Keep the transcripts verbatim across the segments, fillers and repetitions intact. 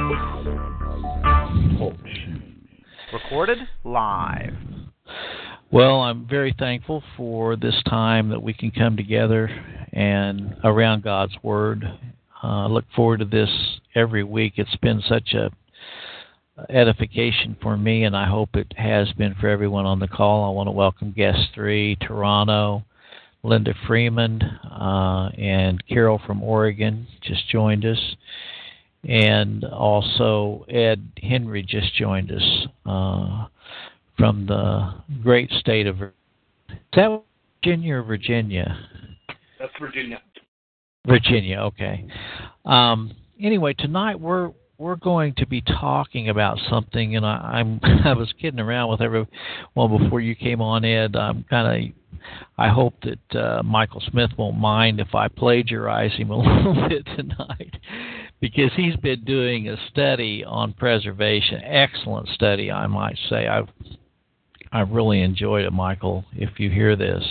Recorded live. Well, I'm very thankful for this time that we can come together and around God's Word. I uh, look forward to this every week. It's been such a edification for me, and I hope it has been for everyone on the call. I want to welcome guest three, Toronto, Linda Freeman, uh, and Carol from Oregon just joined us. And also Ed Henry just joined us uh, from the great state of Virginia. Is that Virginia or Virginia? That's Virginia. Virginia, okay. Um, anyway, tonight we're we're going to be talking about something, and I, I'm I was kidding around with everyone before you came on, Ed. I'm kind of I hope that uh, Michael Smith won't mind if I plagiarize him a little bit tonight, because he's been doing a study on preservation, excellent study, I might say. I've I've really enjoyed it, Michael. If you hear this,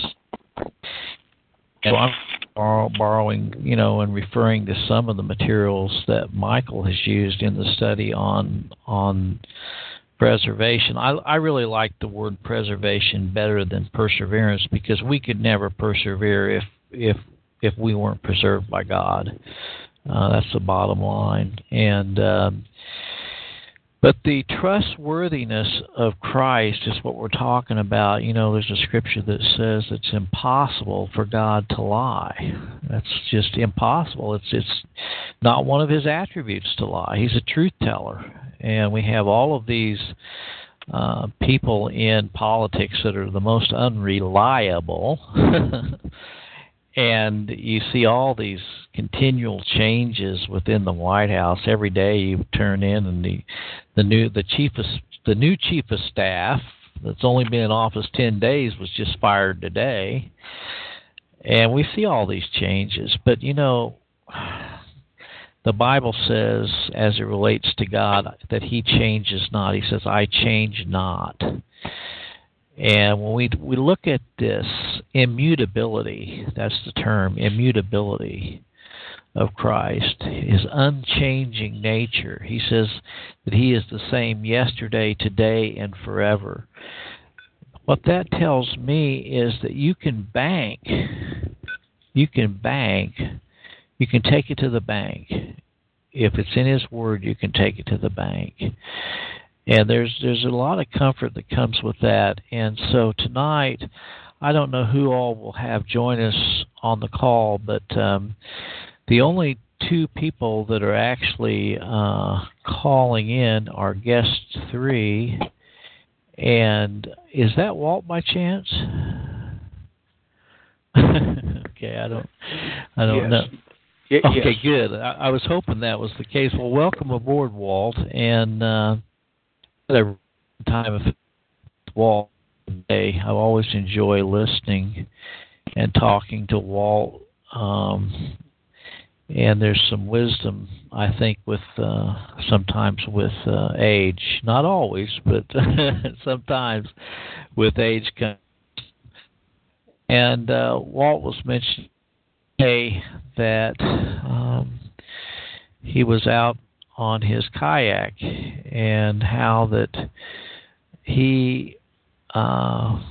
so I'm borrow, borrowing, you know, and referring to some of the materials that Michael has used in the study on on. preservation. I, I really like the word preservation better than perseverance, because we could never persevere if if if we weren't preserved by God. Uh, that's the bottom line. And um, but the trustworthiness of Christ is what we're talking about. You know, there's a scripture that says it's impossible for God to lie. That's just impossible. It's it's not one of his attributes to lie. He's a truth teller. And we have all of these uh, people in politics that are the most unreliable. And you see all these continual changes within the White House. Every day you turn in, and the the new the chief of, the new chief of staff that's only been in office ten days was just fired today. And we see all these changes. But, you know, the Bible says, as it relates to God, that he changes not. He says, I change not. And when we we look at this immutability, that's the term, immutability of Christ, his unchanging nature. He says that he is the same yesterday, today, and forever. What that tells me is that you can bank, you can bank, you can take it to the bank. If it's in his word, you can take it to the bank. And there's there's a lot of comfort that comes with that. And so tonight, I don't know who all will have join us on the call, but um, the only two people that are actually uh, calling in are guest three. And is that Walt by chance? Okay, I don't, I don't yes. know. Y- okay, yes. good. I, I was hoping that was the case. Well, welcome aboard, Walt. And uh, every time of Walt today, I always enjoy listening and talking to Walt. Um, and there's some wisdom, I think, with uh, sometimes with uh, age. Not always, but sometimes with age comes. And uh, Walt was mentioning today that um, he was out on his kayak, and how that he uh,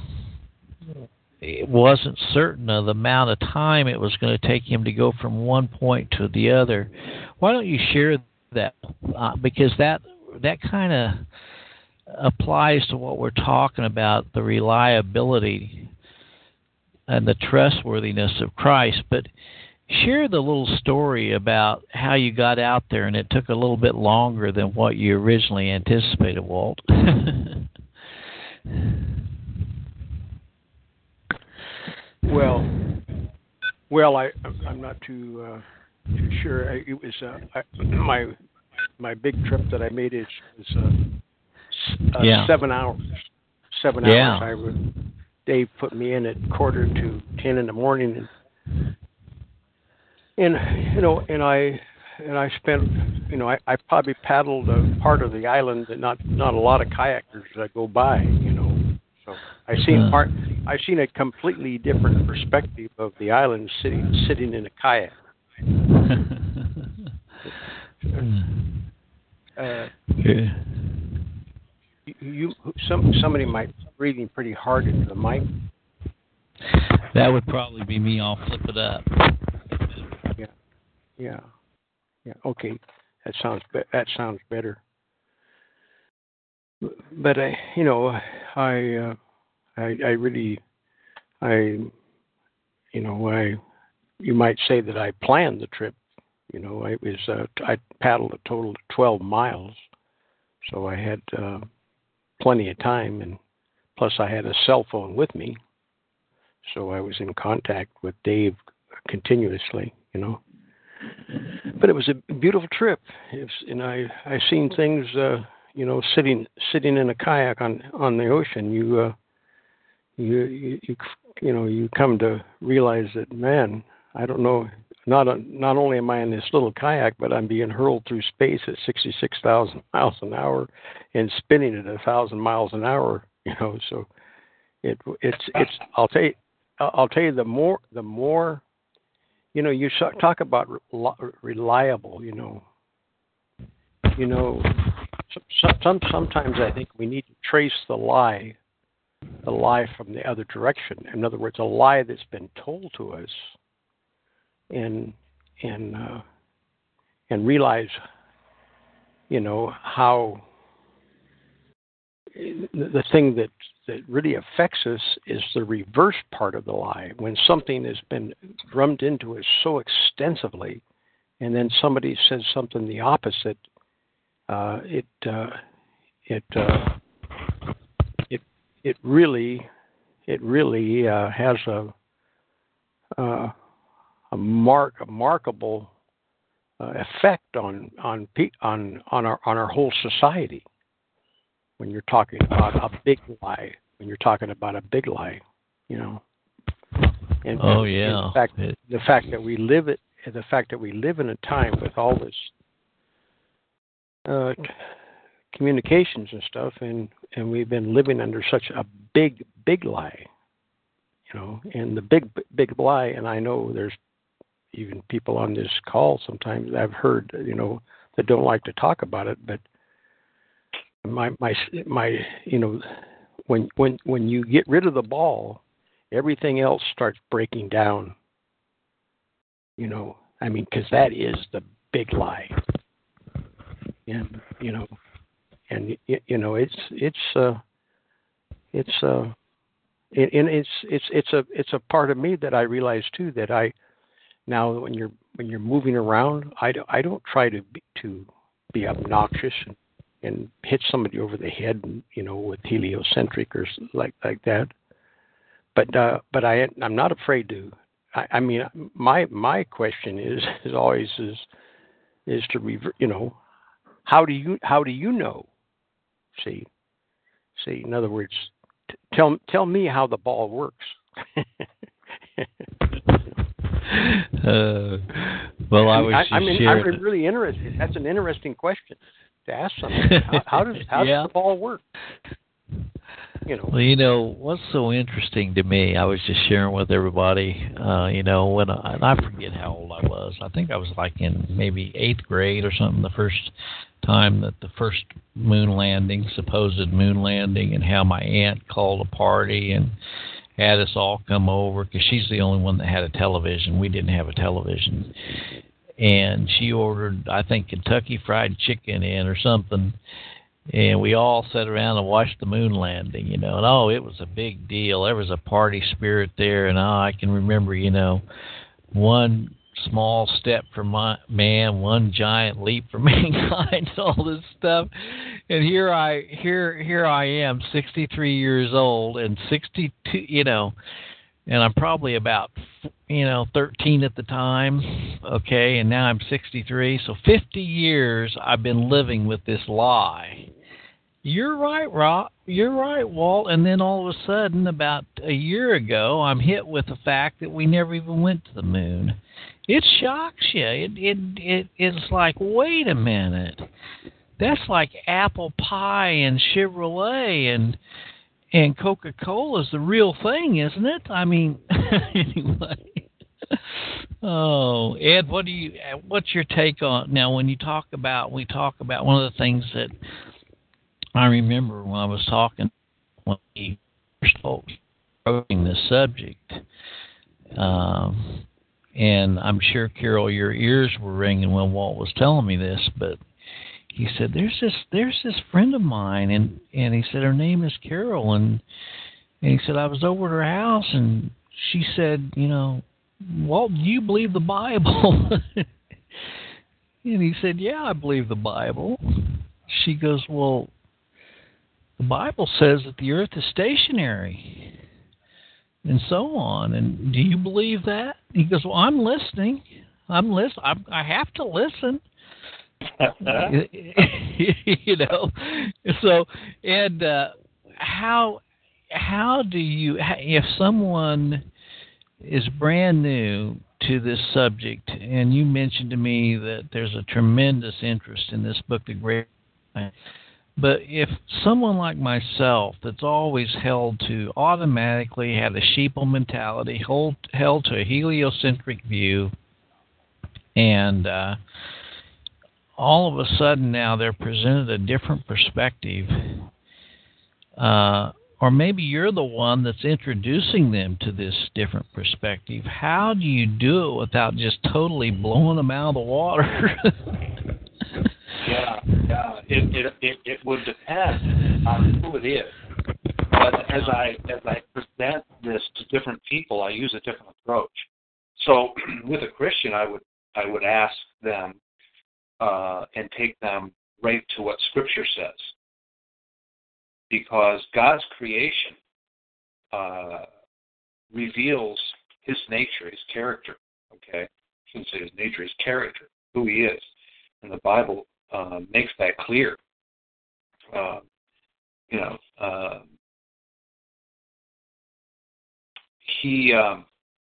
wasn't certain of the amount of time it was going to take him to go from one point to the other. Why don't you share that? Uh, because that that kind of applies to what we're talking about, the reliability and the trustworthiness of Christ. But share the little story about how you got out there, and it took a little bit longer than what you originally anticipated, Walt. well, well, I I'm not too uh, too sure. I, it was uh, I, my my big trip that I made is was uh, uh, yeah. seven hours. Seven yeah. hours. I would. Dave put me in at quarter to ten in the morning, and, and you know, and I and I spent, you know, I, I probably paddled a part of the island that not not a lot of kayakers that go by, you know. So I seen part, I seen a completely different perspective of the island sitting sitting in a kayak. uh, Yeah. you, you some somebody might be breathing pretty hard into the mic. That would probably be me. I'll flip it up. Yeah, yeah, yeah. Okay, that sounds be- that sounds better. But I, you know, I, uh, I, I really, I, you know, I, you might say that I planned the trip. You know, I was, uh, I paddled a total of twelve miles, so I had uh, plenty of time, and plus I had a cell phone with me, so I was in contact with Dave continuously. You know, but it was a beautiful trip, it's, and I, I seen things. Uh, You know, sitting sitting in a kayak on, on the ocean, you, uh, you you you you know you come to realize that, man, I don't know. Not a, not only am I in this little kayak, but I'm being hurled through space at sixty-six thousand miles an hour, and spinning at a thousand miles an hour. You know, so it it's it's. I'll tell you, I'll tell you the more the more, you know, you talk about reliable. You know, you know. Some, sometimes I think we need to trace the lie, the lie from the other direction. In other words, a lie that's been told to us, and and uh, and realize, you know, how the thing that that really affects us is the reverse part of the lie. When something has been drummed into us so extensively, and then somebody says something the opposite. Uh, it uh, it uh, it it really it really uh, has a uh, a mark a markable uh, effect on on on on our on our whole society. When you're talking about a big lie, when you're talking about a big lie, you know. And, oh and, yeah. And the fact the fact that we live it the fact that we live in a time with all this. Uh, communications and stuff, and, and we've been living under such a big, big lie, you know, and the big, big lie, and I know there's even people on this call sometimes I've heard, you know, that don't like to talk about it, but my, my, my, you know, when, when, when you get rid of the ball, everything else starts breaking down, you know, I mean, because that is the big lie. And you know, and you know, it's it's uh, it's uh, and it's it's it's a it's a part of me that I realize too that I now when you're when you're moving around, I don't, I don't try to be, to be obnoxious and, and hit somebody over the head, and, you know, with heliocentric or like like that. But uh, but I I'm not afraid to. I, I mean, my my question is is always is is to rever, you know. How do you how do you know? See, see. In other words, t- tell tell me how the ball works. uh, well, I was I, just I mean, sharing. I'm really interested. That's an interesting question to ask somebody. How, how does how yeah. does the ball work? You know. Well, you know what's so interesting to me. I was just sharing with everybody. Uh, you know, when I, and I forget how old I was. I think I was like in maybe eighth grade or something. The first time that the first moon landing, supposed moon landing, and how my aunt called a party and had us all come over because she's the only one that had a television. We didn't have a television, and she ordered, I think, Kentucky Fried Chicken in or something. And we all sat around and watched the moon landing, you know. And, oh, it was a big deal. There was a party spirit there. And, oh, I can remember, you know, one small step for my, man, one giant leap for mankind, all this stuff. And here I here here I am, sixty-three years old, and sixty-two, you know, and I'm probably about, you know, thirteen at the time, okay, and now I'm sixty-three. So fifty years I've been living with this lie. You're right, Rob. You're right, Walt. And then all of a sudden, about a year ago, I'm hit with the fact that we never even went to the moon. It shocks you. It it it it's like, wait a minute. That's like apple pie and Chevrolet and and Coca-Cola is the real thing, isn't it? I mean, anyway. Oh, Ed, what do you? What's your take on now? When you talk about, we talk about one of the things that I remember when I was talking when he first approaching this subject, um, and I'm sure, Carol, your ears were ringing when Walt was telling me this, but he said, "There's this, there's this friend of mine," and and he said her name is Carol, and and he said I was over at her house, and she said, you know, Walt, do you believe the Bible? And he said, yeah, I believe the Bible. She goes, well, the Bible says that the earth is stationary and so on. And do you believe that? He goes, well, I'm listening. I'm listening. I'm, I have to listen. You know, so, and uh, how, how do you, if someone is brand new to this subject, and you mentioned to me that there's a tremendous interest in this book, The Great, but if someone like myself that's always held to automatically had a sheeple mentality, hold, held to a heliocentric view, and uh, all of a sudden now they're presented a different perspective, uh, or maybe you're the one that's introducing them to this different perspective. How do you do it without just totally blowing them out of the water? yeah, yeah. It, it it it would depend on who it is. But as I as I present this to different people, I use a different approach. So with a Christian, I would I would ask them uh, and take them right to what Scripture says. Because God's creation uh, reveals His nature, His character. Okay, I shouldn't say His nature, His character, who He is, and the Bible uh, makes that clear. Uh, you know, uh, He. Um,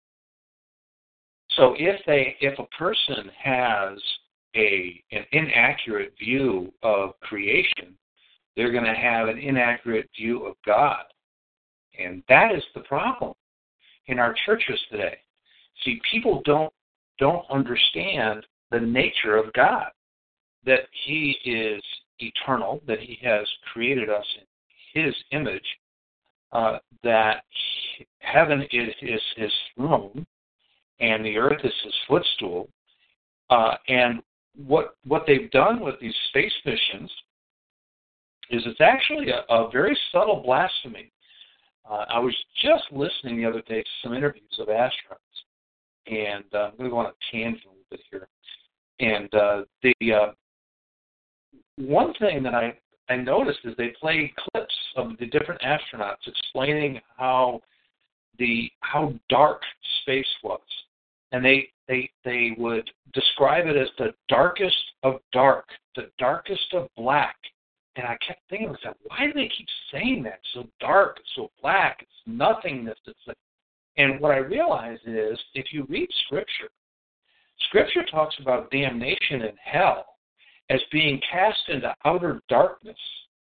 so if they, if a person has a an inaccurate view of creation, they're going to have an inaccurate view of God. And that is the problem in our churches today. See, people don't don't understand the nature of God, that He is eternal, that He has created us in His image, uh, that heaven is, is His throne, and the earth is His footstool. Uh, and what what they've done with these space missions is it's actually a, a very subtle blasphemy. Uh, I was just listening the other day to some interviews of astronauts, and uh, I'm going to go on a tangent a little bit here. And uh, the uh, one thing that I, I noticed is they played clips of the different astronauts explaining how the how dark space was, and they they they would describe it as the darkest of dark, the darkest of black. And I kept thinking to myself, why do they keep saying that? It's so dark, it's so black, it's nothingness. It's like, and what I realized is, if you read Scripture, Scripture talks about damnation in hell as being cast into outer darkness.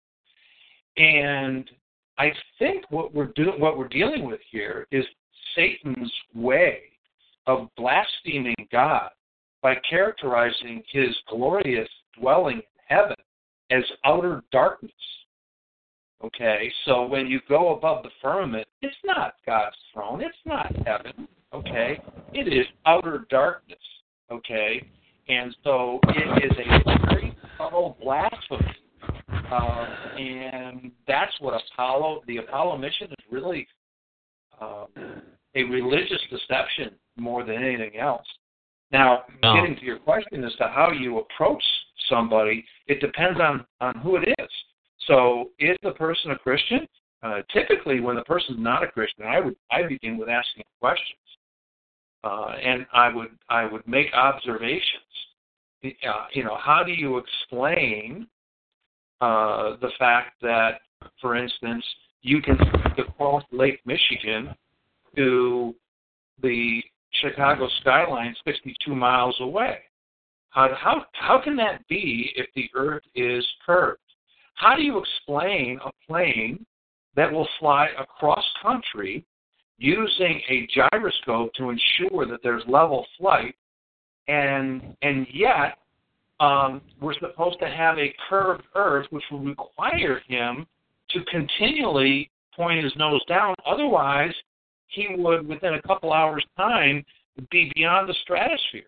And I think what we're doing, what we're dealing with here, is Satan's way of blaspheming God by characterizing His glorious dwelling in heaven as outer darkness. Okay, so when you go above the firmament, it's not God's throne, it's not heaven. Okay, it is outer darkness. Okay, and so it is a very subtle blasphemy, uh, and that's what Apollo, the Apollo mission, is really um, a religious deception more than anything else. Now, no. Getting to your question as to how you approach somebody, it depends on, on who it is. So, is the person a Christian? Uh, typically, when the person's not a Christian, I would I begin with asking questions, uh, and I would I would make observations. Uh, you know, how do you explain uh, the fact that, for instance, you can cross Lake Michigan to the Chicago skyline sixty-two miles away? How, how, how can that be if the earth is curved? How do you explain a plane that will fly across country using a gyroscope to ensure that there's level flight, and and yet um, we're supposed to have a curved Earth, which will require him to continually point his nose down. Otherwise, he would, within a couple hours' time, be beyond the stratosphere.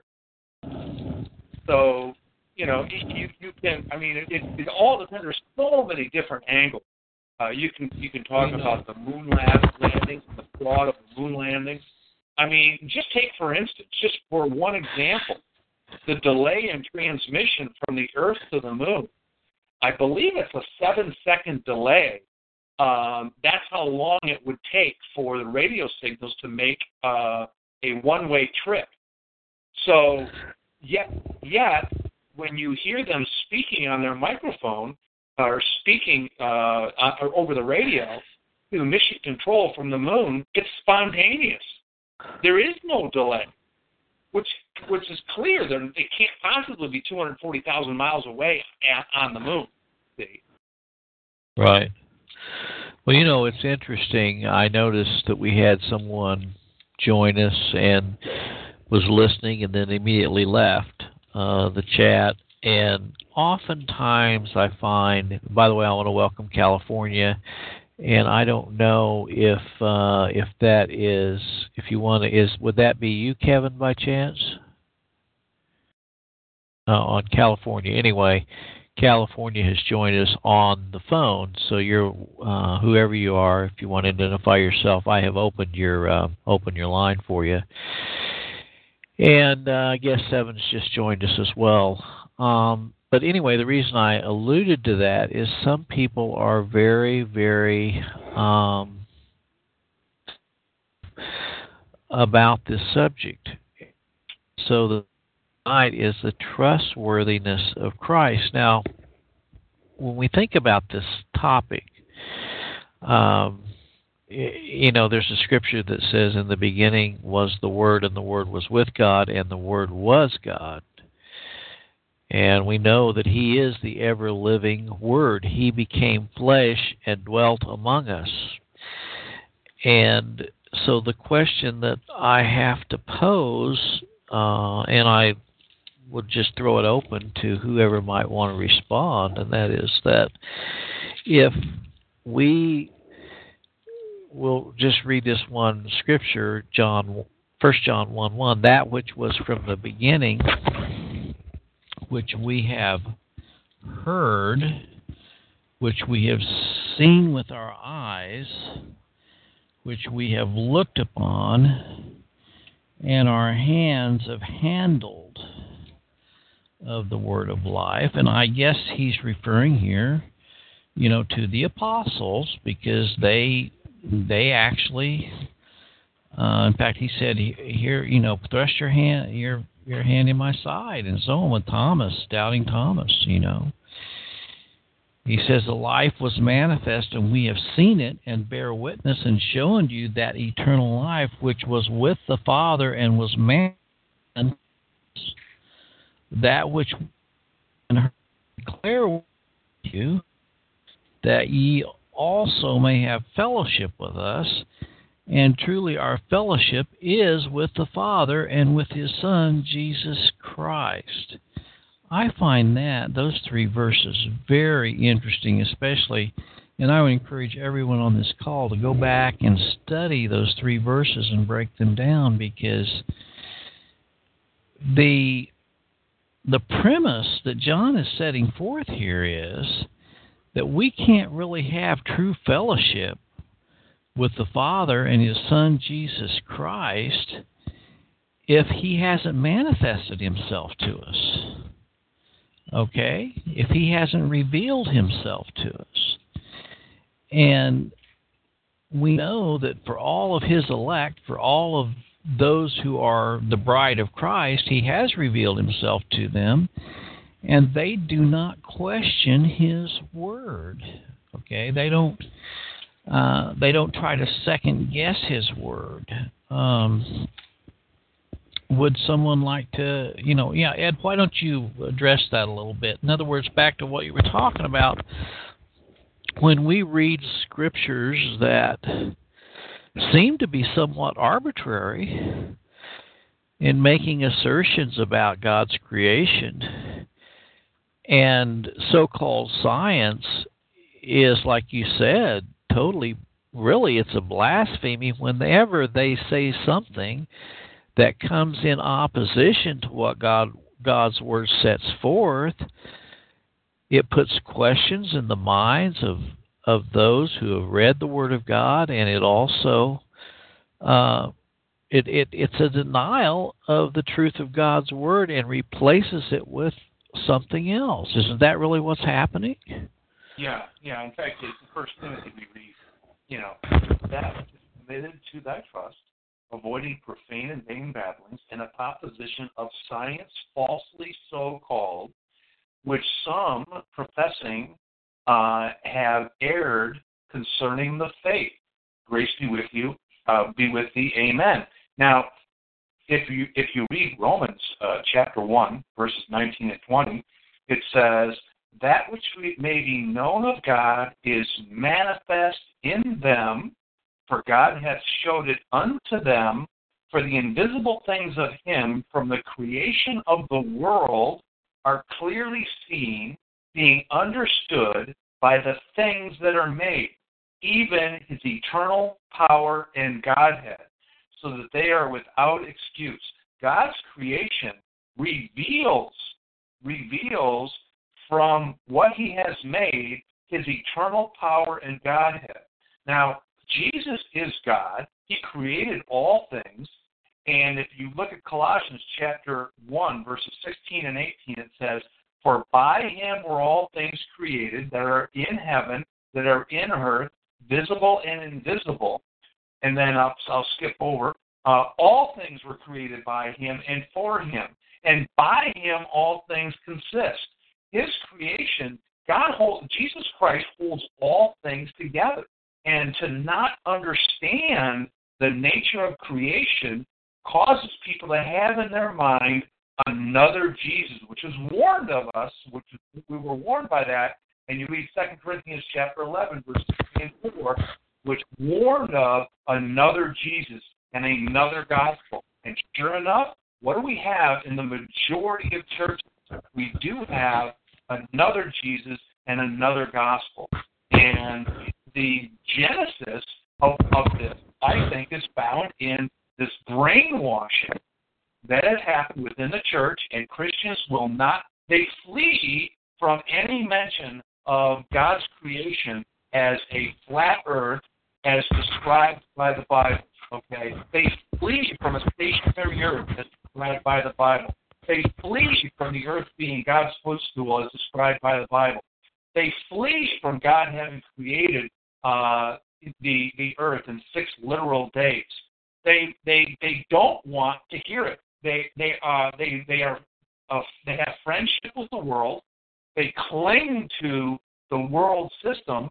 So, you know, you, you can, I mean, it, it all depends. There's so many different angles. Uh, you can you can talk about the moon landing, the fraud of the moon landing. I mean, just take, for instance, just for one example, the delay in transmission from the Earth to the moon. I believe it's a seven-second delay. Um, that's how long it would take for the radio signals to make uh, a one-way trip. So, yet, yet, when you hear them speaking on their microphone or speaking uh, over the radio to mission control from the moon, it's spontaneous. There is no delay, which which is clear that it can't possibly be two hundred forty thousand miles away at, on the moon. See? Right. Well, you know, it's interesting. I noticed that we had someone join us and was listening and then immediately left uh, the chat. And oftentimes I find, by the way, I want to welcome California. And I don't know if uh, if that is, if you want to, is would that be you, Kevin, by chance? Uh, on California. Anyway, California has joined us on the phone. So you're, uh, whoever you are, if you want to identify yourself, I have opened your uh, opened your line for you. And uh, I guess Seven's just joined us as well. Um, But anyway, the reason I alluded to that is some people are very, very um, about this subject. So the tonight is the trustworthiness of Christ. Now, when we think about this topic, um, you know, there's a scripture that says, "In the beginning was the Word, and the Word was with God, and the Word was God." And we know that He is the ever-living Word. He became flesh and dwelt among us. And so the question that I have to pose, uh, and I would just throw it open to whoever might want to respond, and that is that if we will just read this one scripture, John, First John one one, that which was from the beginning, which we have heard, which we have seen with our eyes, which we have looked upon, and our hands have handled of the word of life. And I guess he's referring here, you know, to the apostles, because they they actually, uh, in fact, he said here, you know, thrust your hand, your your hand in my side, and so on with Thomas, doubting Thomas, you know. He says, the life was manifest, and we have seen it, and bear witness, and shown you that eternal life which was with the Father, and was manifest, that which we declare with you, that ye also may have fellowship with us. And truly our fellowship is with the Father and with His Son, Jesus Christ. I find that, those three verses, very interesting, especially, and I would encourage everyone on this call to go back and study those three verses and break them down, because the the premise that John is setting forth here is that we can't really have true fellowship with the Father and His Son, Jesus Christ, if He hasn't manifested Himself to us. Okay? If He hasn't revealed Himself to us. And we know that for all of His elect, for all of those who are the bride of Christ, He has revealed Himself to them, and they do not question His word. Okay? They don't uh, they don't try to second guess His word. Um, would someone like to, you know, yeah, Ed, why don't you address that a little bit? In other words, back to what you were talking about, when we read scriptures that seem to be somewhat arbitrary in making assertions about God's creation. And so-called science is, like you said, totally, really, it's a blasphemy whenever they say something that comes in opposition to what God God's Word sets forth. It puts questions in the minds of, of those who have read the Word of God, and it also uh, it, it it's a denial of the truth of God's Word and replaces it with something else. Isn't that really what's happening? Yeah, yeah. In fact, it's the First Timothy we read, you know, that which is committed to thy trust, avoiding profane and vain babblings, and a proposition of science falsely so called, which some professing uh, have erred concerning the faith. Grace be with you, uh, be with thee, amen. Now, if you if you read Romans uh, chapter one, verses nineteen and twenty, it says, that which may be known of God is manifest in them, for God hath showed it unto them, for the invisible things of him from the creation of the world are clearly seen, being understood by the things that are made, even his eternal power and Godhead, so that they are without excuse. God's creation reveals, reveals from what he has made his eternal power and Godhead. Now, Jesus is God. He created all things. And if you look at Colossians chapter one, verses sixteen and eighteen, it says, for by him were all things created that are in heaven, that are in earth, visible and invisible. And then I'll, I'll skip over. Uh, all things were created by him and for him. And by him all things consist. His creation, God holds, Jesus Christ holds all things together. And to not understand the nature of creation causes people to have in their mind another Jesus, which is warned of us, which is, we were warned by that. And you read Second Corinthians chapter eleven, verses three and four, which warned of another Jesus and another gospel. And sure enough, what do we have in the majority of churches? We do have another Jesus and another gospel. And the genesis of, of this, I think, is found in this brainwashing that has happened within the church, and Christians will not, they flee from any mention of God's creation as a flat earth as described by the Bible. Okay? They flee from a stationary earth as described by the Bible. They flee from the earth being God's footstool as described by the Bible. They flee from God having created uh, the the earth in six literal days. They they they don't want to hear it. They they uh they they are uh, they have friendship with the world. They cling to the world system,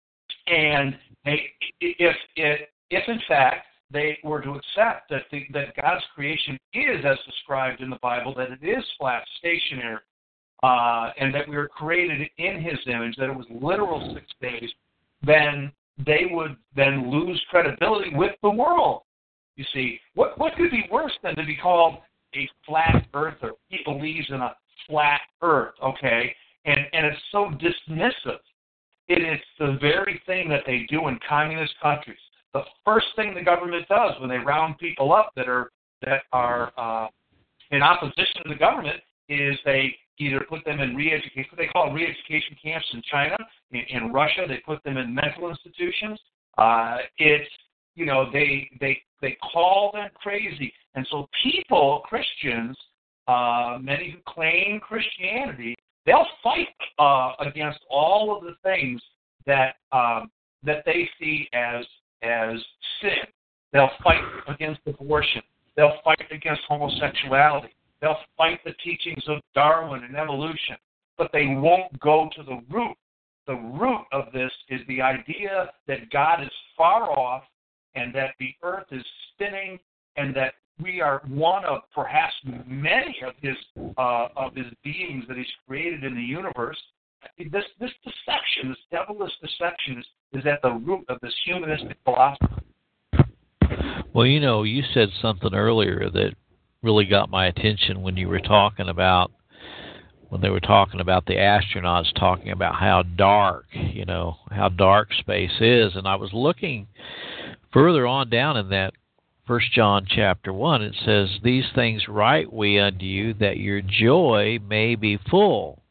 and they if if if in fact they were to accept that the, that God's creation is as described in the Bible, that it is flat, stationary, uh, and that we were created in His image, that it was literal six days, then they would then lose credibility with the world. You see, what what could be worse than to be called a flat earther? He believes in a flat earth, okay? And and it's so dismissive. It is the very thing that they do in communist countries. The first thing the government does when they round people up that are that are uh, in opposition to the government is they either put them in re-education, what they call re-education camps in China. In, in Russia, they put them in mental institutions. Uh, it's you know they they they call them crazy, and so people, Christians, uh, many who claim Christianity, they'll fight uh, against all of the things that um, that they see as as sin. They'll fight against abortion. They'll fight against homosexuality. They'll fight the teachings of Darwin and evolution, but they won't go to the root. The root of this is the idea that God is far off and that the earth is spinning and that we are one of perhaps many of his uh, of his beings that he's created in the universe. This this deception, this devilish deception, is, is at the root of this humanistic philosophy. Well, you know, you said something earlier that really got my attention when you were talking about when they were talking about the astronauts talking about how dark, you know, how dark space is. And I was looking further on down in that First John chapter one. It says, "These things write we unto you, that your joy may be full.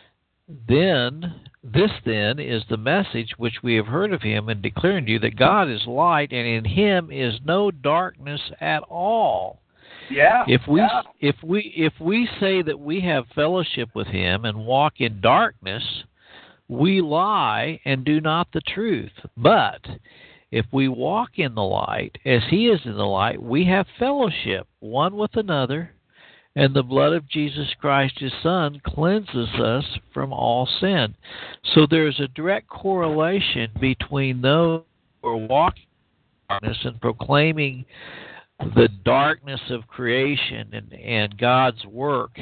Then, this then is the message which we have heard of him, and declare unto you that God is light, and in him is no darkness at all." Yeah. If we yeah. if we if we say that we have fellowship with him and walk in darkness, we lie and do not the truth. But if we walk in the light, as he is in the light, we have fellowship one with another, and the blood of Jesus Christ, his Son, cleanses us from all sin. So there's a direct correlation between those who are walking in darkness and proclaiming the darkness of creation and, and God's work,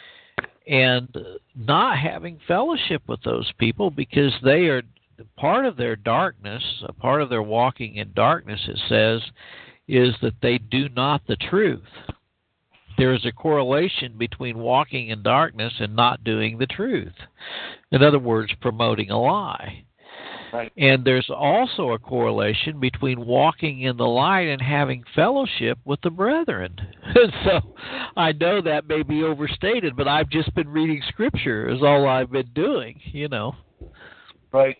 and not having fellowship with those people, because they are part of their darkness, a part of their walking in darkness, it says, is that they do not the truth. There is a correlation between walking in darkness and not doing the truth. In other words, promoting a lie. Right. And there's also a correlation between walking in the light and having fellowship with the brethren. So I know that may be overstated, but I've just been reading Scripture is all I've been doing, you know. Right.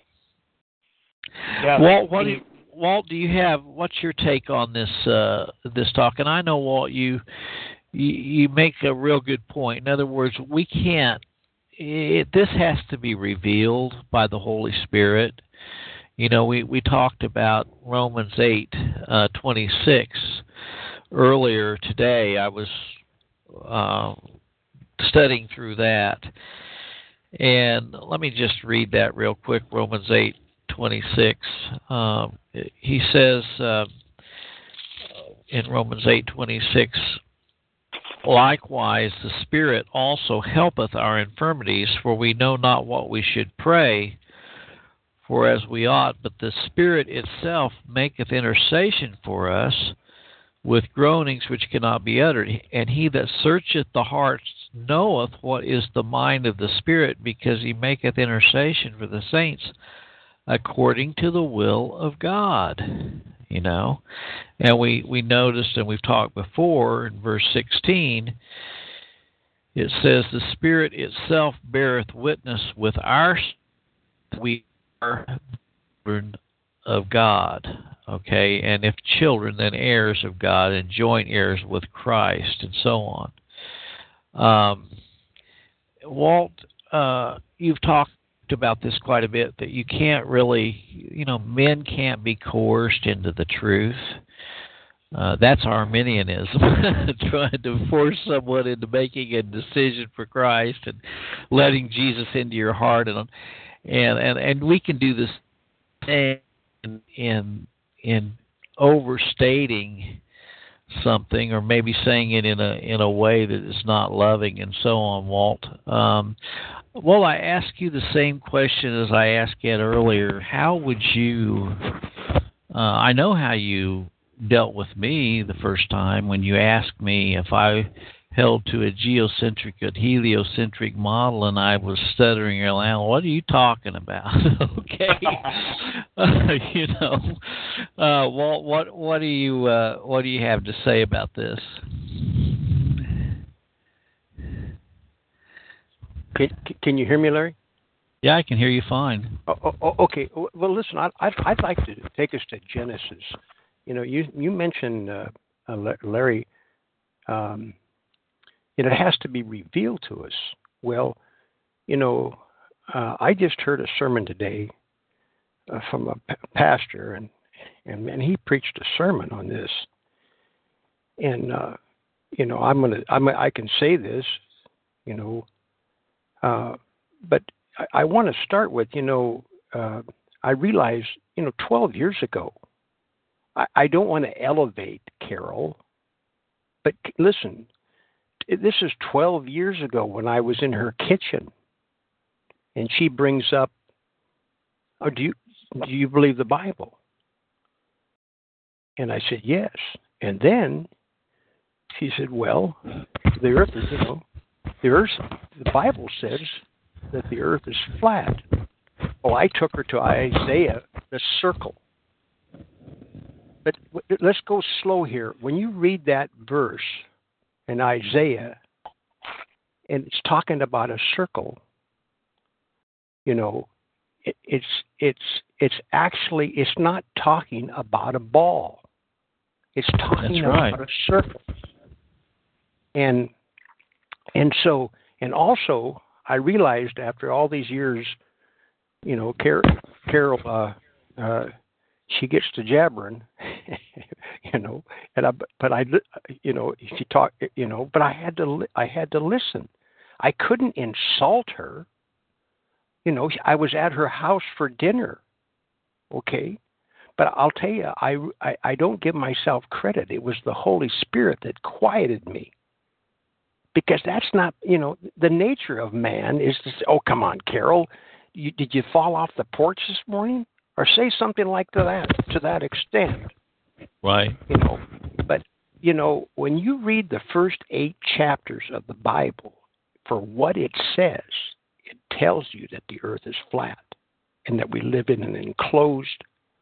Yeah, Walt, what do you, Walt, do you have? What's your take on this uh, this talk? And I know, Walt, you, you you make a real good point. In other words, we can't. It, this has to be revealed by the Holy Spirit. You know, we, we talked about Romans eight uh, twenty six earlier today. I was uh, studying through that, and let me just read that real quick. Romans eight twenty six. Um, he says uh, in Romans eight twenty six. Likewise, the Spirit also helpeth our infirmities, for we know not what we should pray for as we ought, but the Spirit itself maketh intercession for us with groanings which cannot be uttered. And he that searcheth the hearts knoweth what is the mind of the Spirit, because he maketh intercession for the saints according to the will of God. You know, and we, we noticed, and we've talked before, in verse sixteen, it says, "The Spirit itself beareth witness with our spirit, we are children of God." Okay, and if children, then heirs of God, and joint heirs with Christ, and so on. Um, Walt, uh, you've talked about this quite a bit, that you can't really, you know, men can't be coerced into the truth. Uh, that's Arminianism, trying to force someone into making a decision for Christ and letting Jesus into your heart, and and and, and we can do this thing in in, in overstating something, or maybe saying it in a in a way that is not loving, and so on. Walt, um, well, I ask you the same question as I asked Ed earlier. How would you? Uh, I know how you dealt with me the first time when you asked me if I held to a geocentric and heliocentric model, and I was stuttering around. What are you talking about? Okay, uh, you know, uh, Walt, what what do you uh, what do you have to say about this? Can, can you hear me, Larry? Yeah, I can hear you fine. Oh, oh, okay. Well, listen, I'd, I'd like to take us to Genesis. You know, you you mentioned, uh, uh, Larry, um, you know, it has to be revealed to us. Well, you know, uh, I just heard a sermon today uh, from a p- pastor, and, and and he preached a sermon on this. And uh, you know, I'm gonna, I'm, I can say this, you know, uh, but I, I want to start with, you know, uh, I realized, you know, twelve years ago. I, I don't want to elevate Carol, but listen. This is twelve years ago when I was in her kitchen, and she brings up, oh, do you do you believe the Bible? And I said, yes. And then she said, well, the earth is, you know, the earth, the Bible says that the earth is flat. Well, I took her to Isaiah, the circle. But let's go slow here. When you read that verse in Isaiah, and it's talking about a circle, you know, it, it's it's it's actually it's not talking about a ball. It's talking That's about right. a circle. And and so and also I realized after all these years, you know, Carol, Carol uh, uh, she gets to jabbering, you know, and I but I you know she talked, you know, but I had to I had to listen. I couldn't insult her. You know, I was at her house for dinner, okay? But I'll tell you, I, I, I don't give myself credit. It was the Holy Spirit that quieted me. Because that's not, you know, the nature of man is to say, oh, come on, Carol, you, did you fall off the porch this morning? Or say something like that, to that extent. Right. You know, but, you know, when you read the first eight chapters of the Bible, for what it says, it tells you that the earth is flat and that we live in an enclosed,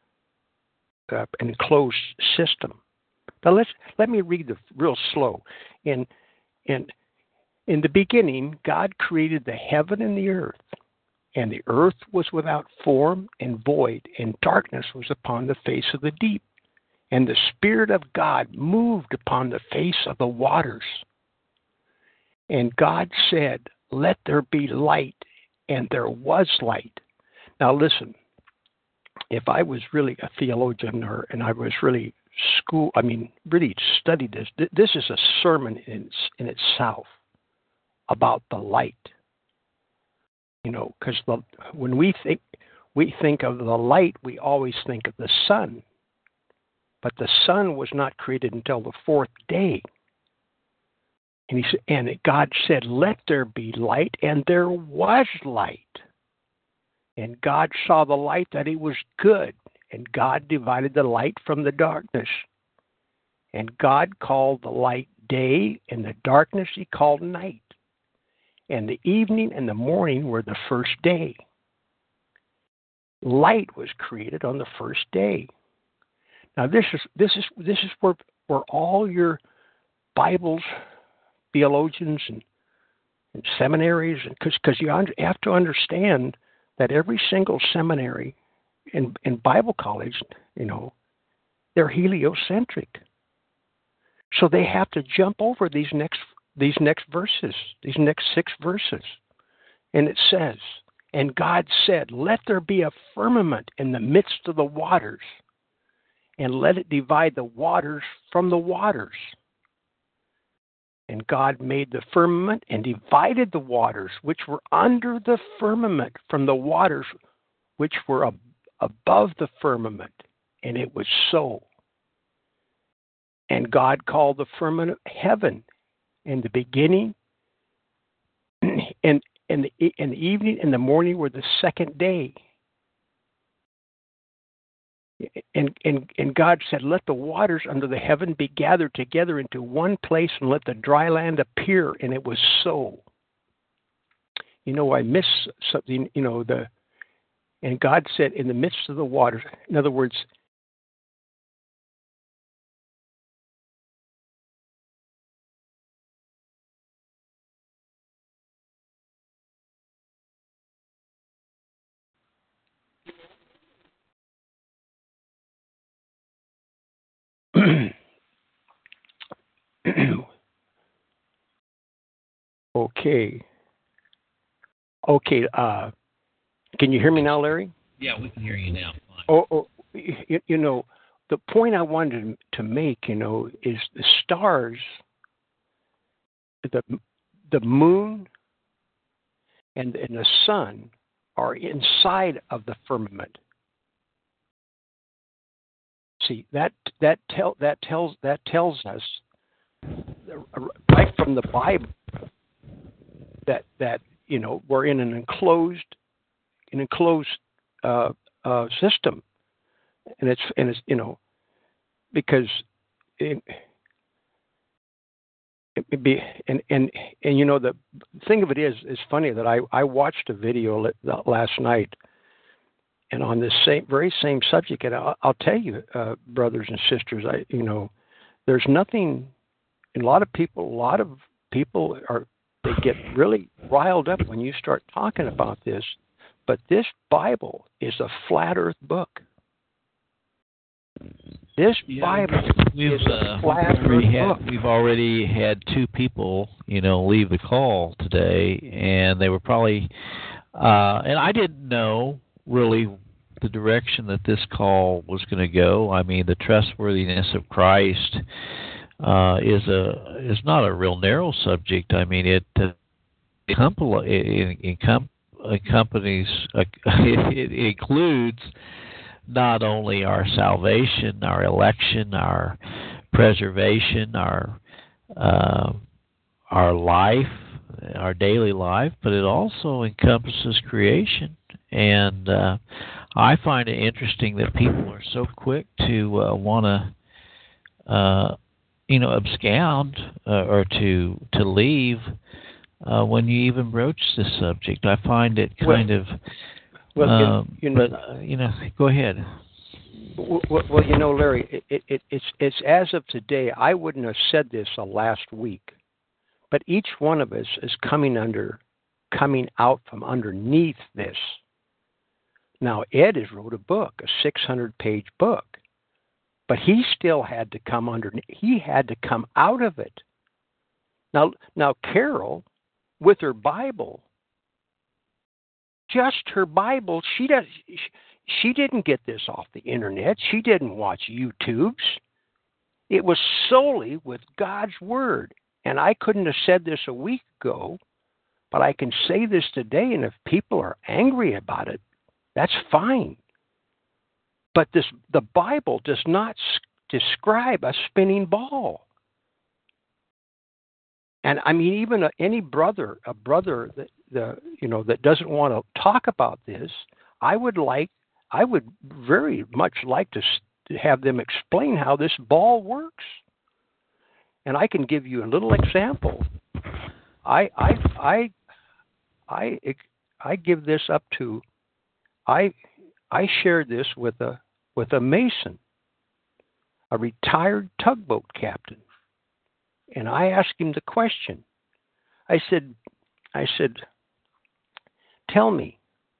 uh, enclosed system. Now let's let me read the real slow. In in in the beginning, God created the heaven and the earth, and the earth was without form and void, and darkness was upon the face of the deep, and the Spirit of God moved upon the face of the waters. And God said, let there be light, and there was light. Now listen, if I was really a theologian or and I was really school, I mean, really studied this, this is a sermon in, in itself about the light. You know, because when we think we think of the light, we always think of the sun. But the sun was not created until the fourth day. And he said, and God said, let there be light, and there was light. And God saw the light that it was good, and God divided the light from the darkness. And God called the light day, and the darkness he called night. And the evening and the morning were the first day. Light was created on the first day. Now this is this is this is where where all your Bibles, theologians and, and seminaries, because because you have to understand that every single seminary and, and Bible college, you know, they're heliocentric. So they have to jump over these next these next verses, these next six verses. And it says, and God said, let there be a firmament in the midst of the waters, and let it divide the waters from the waters. And God made the firmament and divided the waters which were under the firmament from the waters which were ab- above the firmament. And it was so. And God called the firmament heaven in the beginning, and in the, in the evening and the morning were the second day. And, and and God said, let the waters under the heaven be gathered together into one place, and let the dry land appear. And it was so. You know, I miss something, you know, the, and God said, in the midst of the waters, in other words, okay. Okay. Uh, can you hear me now, Larry? Yeah, we can hear you now. Fine. Oh, oh you, you know, the point I wanted to make, you know, is the stars, the the moon, and, and the sun are inside of the firmament. See, that that tell that tells that tells us right from the Bible that that you know we're in an enclosed an enclosed uh, uh, system, and it's and it's you know because it, it be and and and you know the thing of it is it's funny that I I watched a video last night, and on this same very same subject, and I'll, I'll tell you, uh, brothers and sisters, I you know, there's nothing. And a lot of people, a lot of people are they get really riled up when you start talking about this. But this Bible is a flat Earth book. This yeah, Bible we've, is a uh, flat Earth had, book. We've already had two people, you know, leave the call today, and they were probably, uh, and I didn't know really the direction that this call was going to go. I mean, the trustworthiness of Christ uh, is a is not a real narrow subject. I mean, it uh, it, it, it accompanies uh, it, it includes not only our salvation, our election, our preservation, our uh, our life, our daily life, but it also encompasses creation. And uh, I find it interesting that people are so quick to uh, want to, uh, you know, abscond uh, or to to leave uh, when you even broach this subject. I find it kind well, of. Well, um, you, you know, but uh, you know, go ahead. Well, well, you know, Larry, it, it, it's it's as of today. I wouldn't have said this uh, last week, but each one of us is coming under, coming out from underneath this. Now, Ed has wrote a book, a six hundred page book, but he still had to come under. He had to come out of it. Now, now, Carol, with her Bible, just her Bible, she does. She, She didn't get this off the internet. She didn't watch YouTubes. It was solely with God's Word. And I couldn't have said this a week ago, but I can say this today, and if people are angry about it, that's fine. But this, the Bible does not s- describe a spinning ball. And I mean, even a, any brother, a brother that the you know that doesn't want to talk about this, I would like. I would very much like to have them explain how this ball works. And I can give you a little example. I I I I I give this up to I I shared this with a with a mason, a retired tugboat captain. And I asked him the question. I said I said, "Tell me,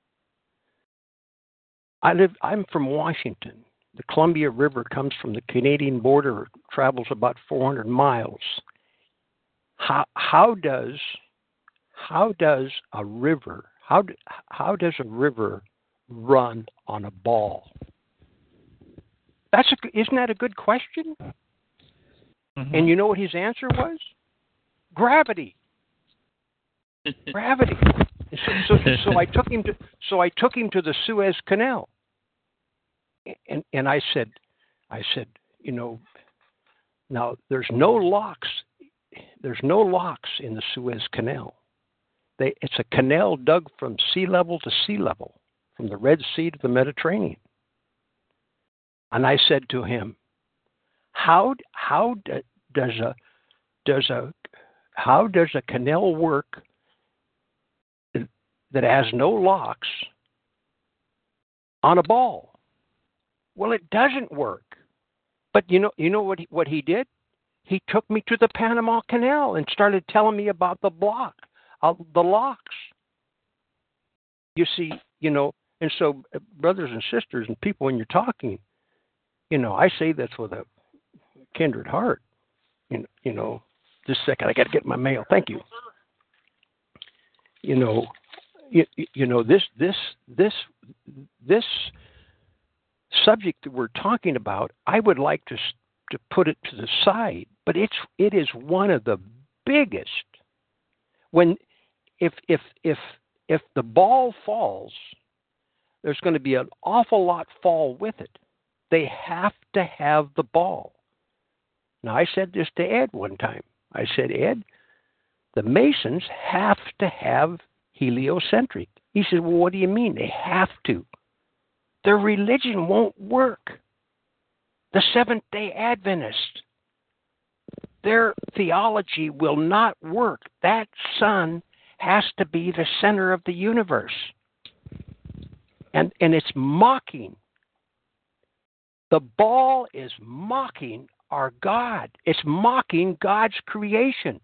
I live. I'm from Washington. The Columbia River comes from the Canadian border, travels about four hundred miles. How how does how does a river how do, how does a river run on a ball?" That's a, isn't that a good question? Mm-hmm. And you know what his answer was? Gravity. Gravity. So, so, so I took him to so I took him to the Suez Canal, and and I said, I said, you know, now there's no locks, there's no locks in the Suez Canal. They it's a canal dug from sea level to sea level, from the Red Sea to the Mediterranean. And I said to him, how how does a does a how does a canal work that has no locks on a ball? Well, it doesn't work. But you know, you know what he, what he did? He took me to the Panama Canal and started telling me about the block, uh, the locks. You see, you know, and so uh, brothers and sisters and people, when you're talking, you know, I say this with a kindred heart. You know, you know, just a second, I got to get my mail. Thank you. You know. You, you know this this this this subject that we're talking about, I would like to to put it to the side, but it's it is one of the biggest. When if if if if the ball falls, there's going to be an awful lot fall with it. They have to have the ball. Now I said this to Ed one time. I said, Ed, the Masons have to have heliocentric. He said, well, what do you mean? They have to. Their religion won't work. the Seventh-day Adventists. Their theology will not work. That sun has to be the center of the universe. And, and it's mocking. The ball is mocking our God. It's mocking God's creation.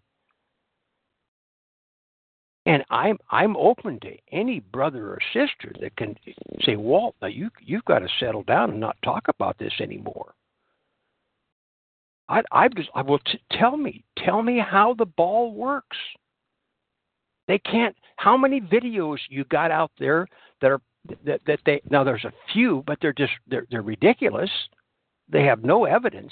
And I'm I'm open to any brother or sister that can say, Walt, now you you've got to settle down and not talk about this anymore. I I just I will t- tell me tell me how the ball works. They can't. How many videos you got out there that are that, that they now there's a few, but they're just they're they're ridiculous. They have no evidence.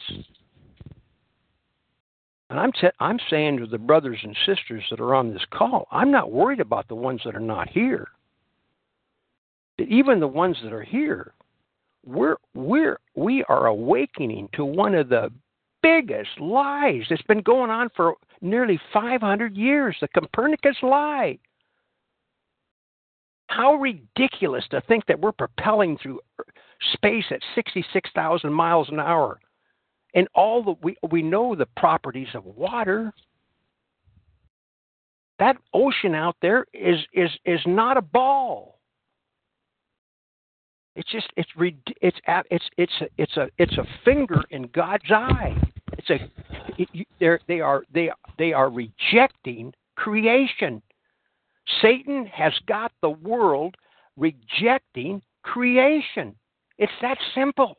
And I'm t- I'm saying to the brothers and sisters that are on this call, I'm not worried about the ones that are not here. Even the ones that are here, we're we're we are awakening to one of the biggest lies that's been going on for nearly five hundred years, the Copernicus lie. How ridiculous to think that we're propelling through space at sixty-six thousand miles an hour. And all the we we know the properties of water. That ocean out there is is is not a ball. It's just it's it's it's it's a, it's a it's a finger in God's eye. It's a it, they're, they are they they are rejecting creation. Satan has got the world rejecting creation. It's that simple.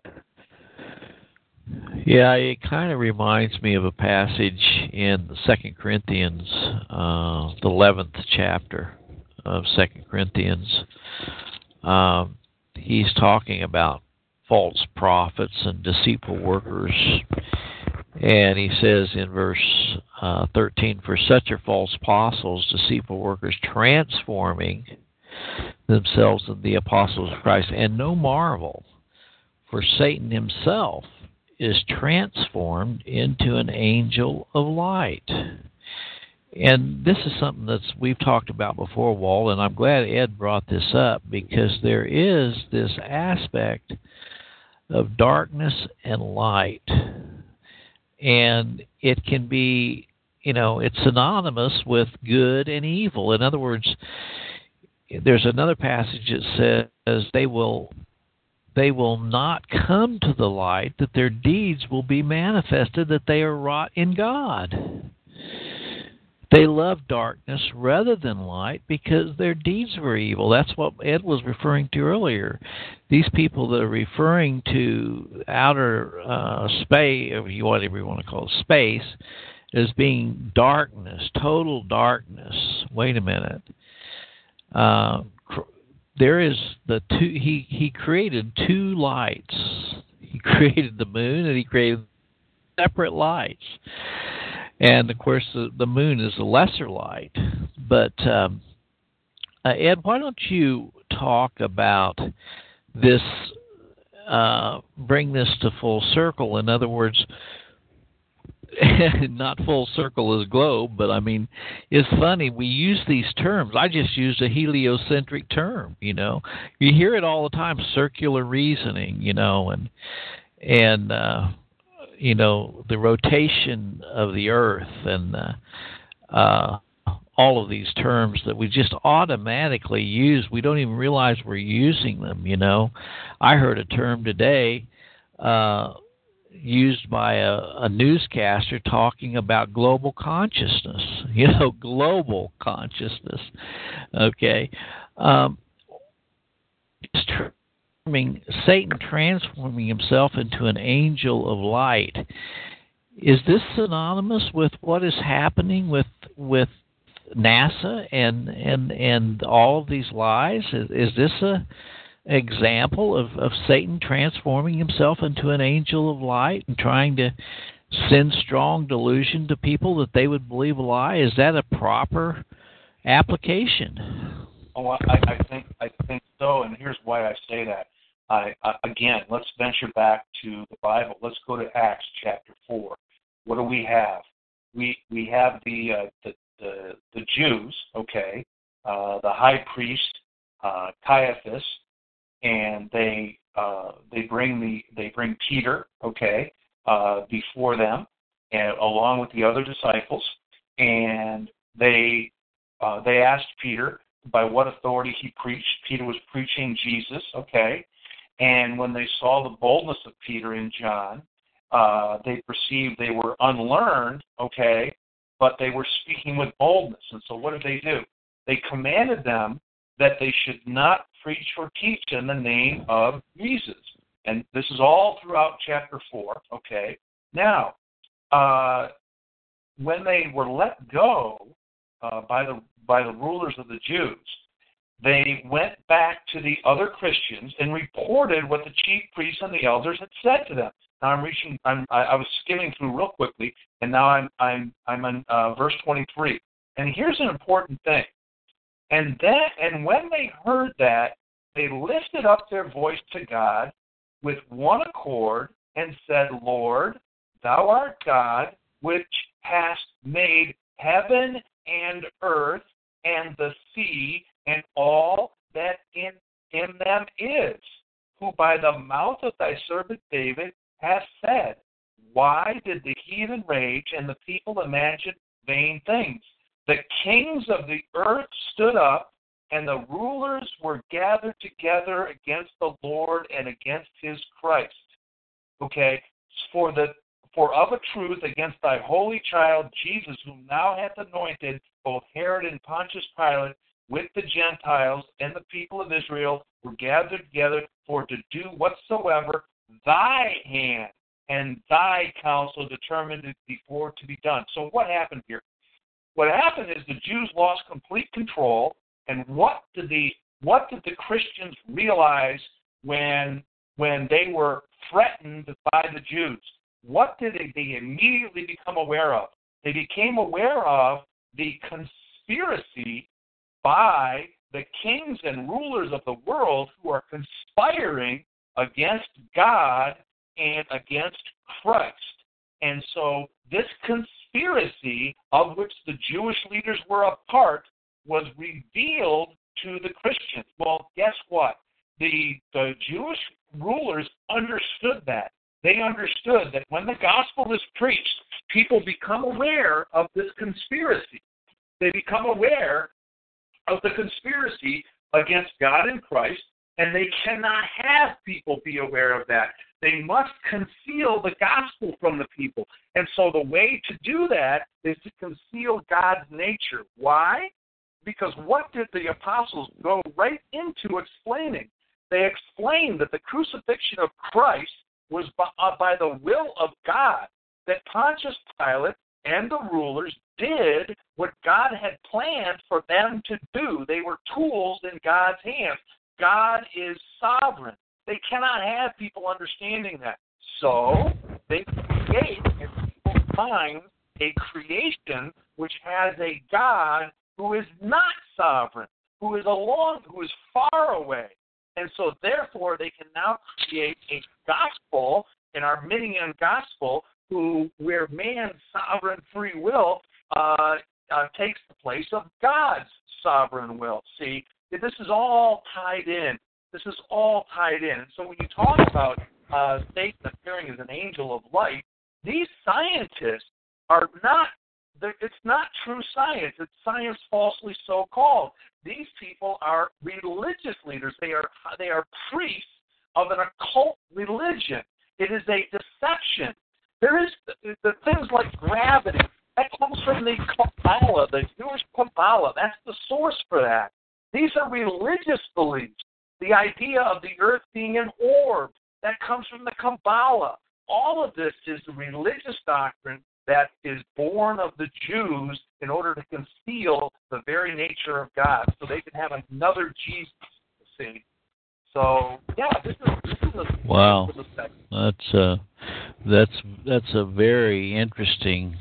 Yeah, it kind of reminds me of a passage in Second Corinthians, uh, the eleventh chapter of Second Corinthians. Um, he's talking about false prophets and deceitful workers. And he says in verse uh, thirteen, "For such are false apostles, deceitful workers, transforming themselves into the apostles of Christ. And no marvel, for Satan himself is transformed into an angel of light." And this is something that's we've talked about before, Walt, and I'm glad Ed brought this up, because there is this aspect of darkness and light. And it can be, you know, it's synonymous with good and evil. In other words, there's another passage that says they will they will not come to the light, that their deeds will be manifested, that they are wrought in God. They love darkness rather than light because their deeds were evil. That's what Ed was referring to earlier. These people that are referring to outer uh, space, or whatever you want to call it, space, as being darkness, total darkness. Wait a minute. Uh, there is the two. He he created two lights. He created the moon, and he created separate lights. And, of course, the, the moon is a lesser light. But, um, uh, Ed, why don't you talk about this, uh, bring this to full circle? In other words, not full circle as globe, but, I mean, it's funny. We use these terms. I just used a heliocentric term, you know. You hear it all the time, circular reasoning, you know, and, and, uh, you know, the rotation of the earth and uh, uh, all of these terms that we just automatically use. We don't even realize we're using them, you know. I heard a term today uh, used by a, a newscaster talking about global consciousness, you know, global consciousness, okay. Um, it's true. Satan transforming himself into an angel of light. Is this synonymous with what is happening with with NASA and and and all of these lies? Is, is this a example of, of Satan transforming himself into an angel of light and trying to send strong delusion to people that they would believe a lie? Is that a proper application? Oh, I, I think I think so, and here's why I say that. I, uh, again, let's venture back to the Bible. Let's go to Acts chapter four. What do we have? We we have the uh, the, the the Jews, okay, uh, the high priest uh, Caiaphas, and they uh, they bring the they bring Peter, okay, uh, before them, and along with the other disciples, and they uh, they asked Peter by what authority he preached. Peter was preaching Jesus, okay, and when they saw the boldness of Peter and John, uh, they perceived they were unlearned, okay, but they were speaking with boldness. And so what did they do? They commanded them that they should not preach or teach in the name of Jesus. And this is all throughout chapter four, okay. Now, uh, when they were let go uh, by the by the rulers of the Jews, they went back to the other Christians and reported what the chief priests and the elders had said to them. Now I'm reaching. I'm, I, I was skimming through real quickly, and now I'm I'm I'm on uh, verse twenty-three. And here's an important thing. And then, and when they heard that, they lifted up their voice to God with one accord and said, Lord, thou art God, which hast made heaven and earth and the sea and all that in, in them is, who by the mouth of thy servant David hast said, why did the heathen rage and the people imagine vain things? The kings of the earth stood up, and the rulers were gathered together against the Lord and against his Christ. Okay? For the for of a truth against thy holy child Jesus, whom thou hast anointed, both Herod and Pontius Pilate, with the Gentiles and the people of Israel, were gathered together for to do whatsoever thy hand and thy counsel determined it before to be done. So what happened here? What happened is the Jews lost complete control, and what did the what did the Christians realize when when they were threatened by the Jews? What did they, they immediately become aware of? They became aware of the conspiracy by the kings and rulers of the world who are conspiring against God and against Christ. And so this conspiracy, of which the Jewish leaders were a part, was revealed to the Christians. Well, guess what? The, the Jewish rulers understood that. They understood that when the gospel is preached, people become aware of this conspiracy. They become aware of the conspiracy against God and Christ, and they cannot have people be aware of that. They must conceal the gospel from the people. And so the way to do that is to conceal God's nature. Why? Because what did the apostles go right into explaining? They explained that the crucifixion of Christ was by, uh, by the will of God, that Pontius Pilate and the rulers did what God had planned for them to do. They were tools in God's hands. God is sovereign. They cannot have people understanding that. So they create in people's minds a creation which has a God who is not sovereign, who is along, who is far away. And so therefore they can now create a gospel, an Arminian gospel, who where man's sovereign free will uh, uh, takes the place of God's sovereign will. See, this is all tied in. This is all tied in. And so when you talk about uh, Satan appearing as an angel of light, these scientists are not, it's not true science. It's science falsely so-called. These people are religious leaders. They are they are priests of an occult religion. It is a deception. There is the, the things like gravity. That comes from the Kabbalah, the Jewish Kabbalah. That's the source for that. These are religious beliefs. The idea of the earth being an orb, that comes from the Kabbalah. All of this is the religious doctrine that is born of the Jews in order to conceal the very nature of God, so they can have another Jesus. See, so yeah, this is this is a wow. That's a that's that's a very interesting.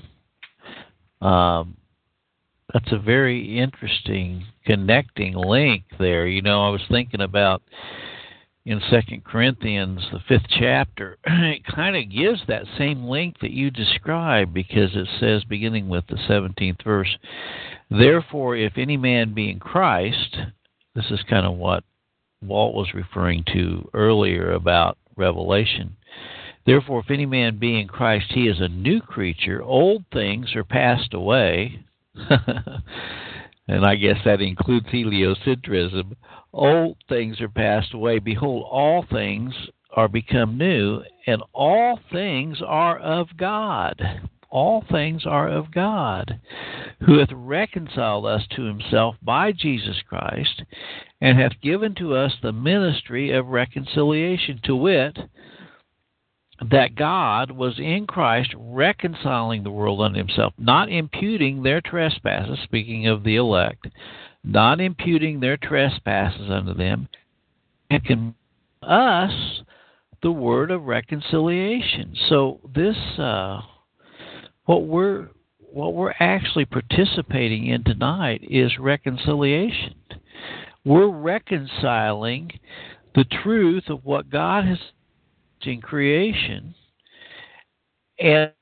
Um, that's a very interesting connecting link there. You know, I was thinking about in Second Corinthians, the fifth chapter, it kind of gives that same link that you described, because it says, beginning with the seventeenth verse, therefore, if any man be in Christ, this is kind of what Walt was referring to earlier about Revelation. Therefore, if any man be in Christ, he is a new creature. Old things are passed away. And I guess that includes heliocentrism. Old things are passed away. Behold, all things are become new, and all things are of God. All things are of God, who hath reconciled us to himself by Jesus Christ, and hath given to us the ministry of reconciliation, to wit, that God was in Christ reconciling the world unto himself, not imputing their trespasses, speaking of the elect, not imputing their trespasses unto them, and can us the word of reconciliation. So this, uh, what we're what we're actually participating in tonight is reconciliation. We're reconciling the truth of what God has in creation, and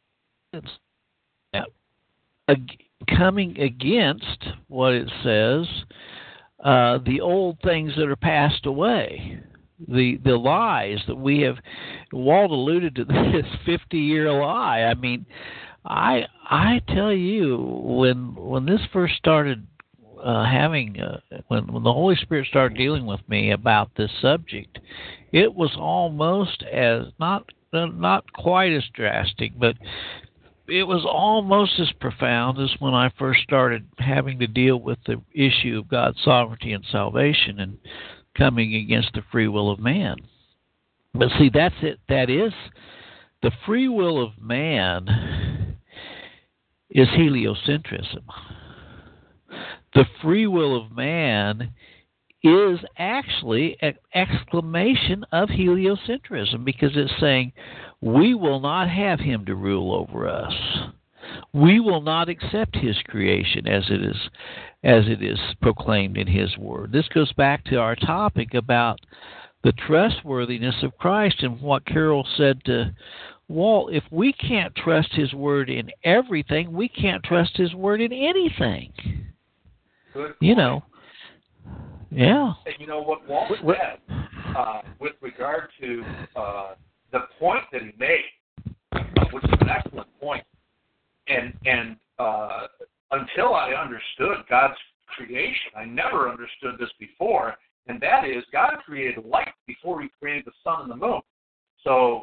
coming against what it says, uh, the old things that are passed away, the the lies that we have. Walt alluded to this fifty-year lie. I mean, I I tell you, when when this first started uh, having, uh, when when the Holy Spirit started dealing with me about this subject, it was almost as not not quite as drastic, but it was almost as profound as when I first started having to deal with the issue of God's sovereignty and salvation and coming against the free will of man. But see, that's it. That is, the free will of man is heliocentrism. The free will of man is actually an exclamation of heliocentrism, because it's saying, we will not have him to rule over us. We will not accept his creation as it is as it is proclaimed in his word. This goes back to our topic about the trustworthiness of Christ, and what Carol said to Walt, if we can't trust his word in everything, we can't trust his word in anything. Good you know. Yeah. And you know what Walt said uh, with regard to uh, the point that he made, uh, which is an excellent point. And and uh, until I understood God's creation, I never understood this before, and that is God created light before he created the sun and the moon. So,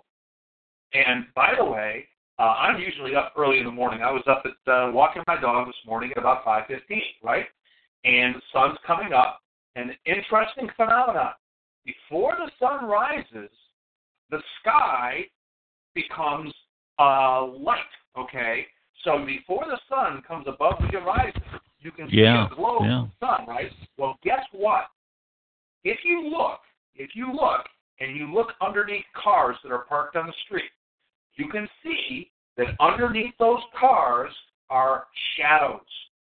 and by the way, uh, I'm usually up early in the morning. I was up at uh, walking my dog this morning at about five fifteen, right? And the sun's coming up. An interesting phenomenon. Before the sun rises, the sky becomes uh, light, okay? So before the sun comes above the horizon, you can yeah, see a glow yeah. of the sun, right? Well, guess what? If you look, if you look, and you look underneath cars that are parked on the street, you can see that underneath those cars are shadows,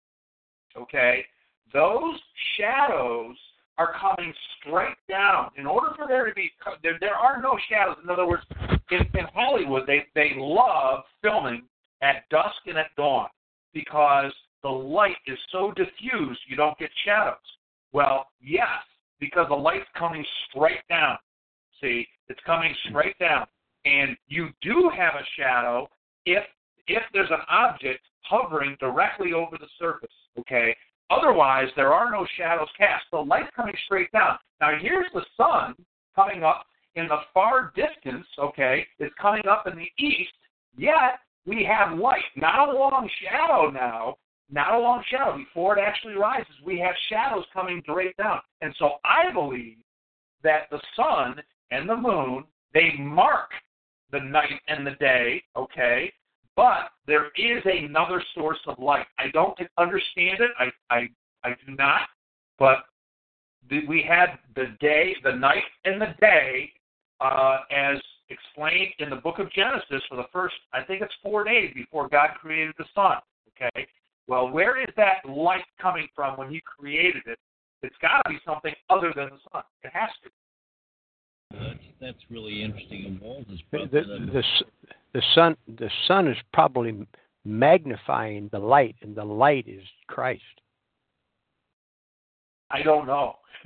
okay? Those shadows are coming straight down. In order for there to be, there, there are no shadows. In other words, in, in Hollywood, they, they love filming at dusk and at dawn because the light is so diffused you don't get shadows. Well, yes, because the light's coming straight down. See, it's coming straight down. And you do have a shadow if if there's an object hovering directly over the surface, okay? Otherwise, there are no shadows cast. The light's coming straight down. Now, here's the sun coming up in the far distance, okay? It's coming up in the east, yet we have light. Not a long shadow now, not a long shadow. Before it actually rises, we have shadows coming straight down. And so I believe that the sun and the moon, they mark the night and the day, okay? But there is another source of light. I don't understand it. I I, I do not. But the, we had the day, the night, and the day, uh, as explained in the book of Genesis for the first, I think it's four days before God created the sun. Okay. Well, where is that light coming from when He created it? It's got to be something other than the sun. It has to. That's, that's really interesting. And Walt is the, the, the sun the sun is probably magnifying the light, and the light is Christ. I don't know.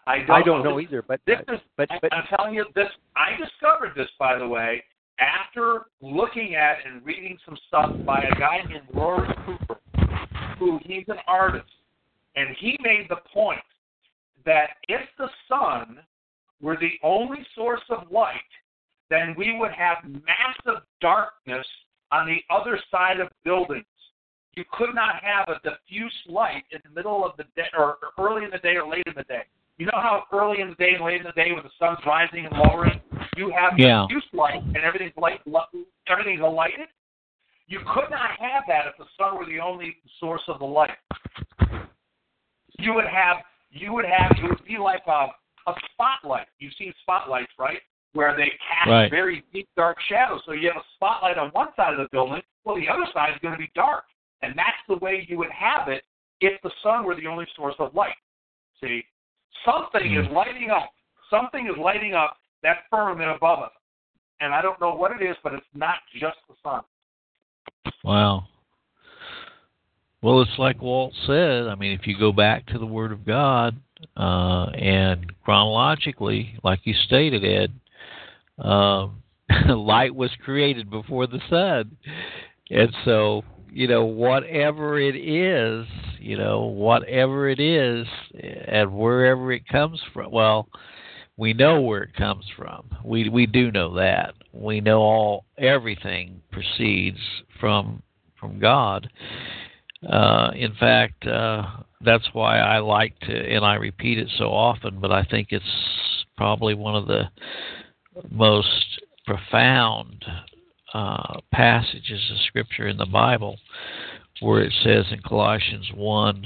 I don't, I don't know know either, but This uh, is, but I- but I'm telling you this. I discovered this, by the way, after looking at and reading some stuff by a guy named Rory Cooper, who he's an artist, and he made the point that if the sun were the only source of light, then we would have massive darkness on the other side of buildings. You could not have a diffuse light in the middle of the day, or early in the day or late in the day. You know how early in the day and late in the day when the sun's rising and lowering, you have Yeah. diffuse light and everything's light, everything's lighted? You could not have that if the sun were the only source of the light. You would have, you would have, it would be like a, a spotlight. You've seen spotlights, right? Where they cast Right. very deep, dark shadows. So you have a spotlight on one side of the building, well, the other side is going to be dark. And that's the way you would have it if the sun were the only source of light. See, something Mm. is lighting up. Something is lighting up that firmament above us. And I don't know what it is, but it's not just the sun. Wow. Well, it's like Walt said. I mean, if you go back to the Word of God, uh, and chronologically, like you stated, Ed, um, light was created before the sun. And so, you know, whatever it is, you know, whatever it is, and wherever it comes from, well, we know where it comes from. We we do know that. We know all everything proceeds from from God. Uh, in fact, uh, that's why I like to, and I repeat it so often, but I think it's probably one of the most profound uh, passages of Scripture in the Bible, where it says in Colossians one,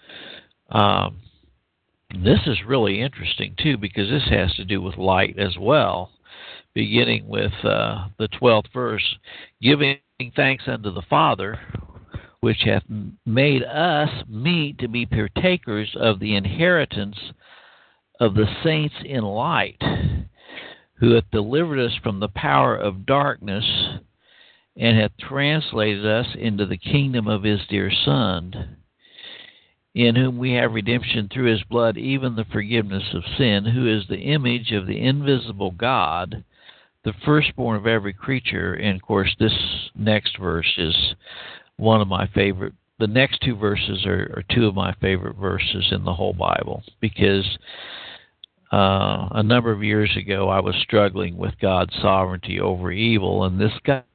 um, this is really interesting too, because this has to do with light as well, beginning with uh, the twelfth verse, giving thanks unto the Father, which hath made us meet to be partakers of the inheritance of the saints in light, who hath delivered us from the power of darkness, and hath translated us into the kingdom of his dear Son, in whom we have redemption through his blood, even the forgiveness of sin, who is the image of the invisible God, the firstborn of every creature. And, of course, this next verse is one of my favorite. The next two verses are, are two of my favorite verses in the whole Bible, because uh, a number of years ago I was struggling with God's sovereignty over evil, and this guy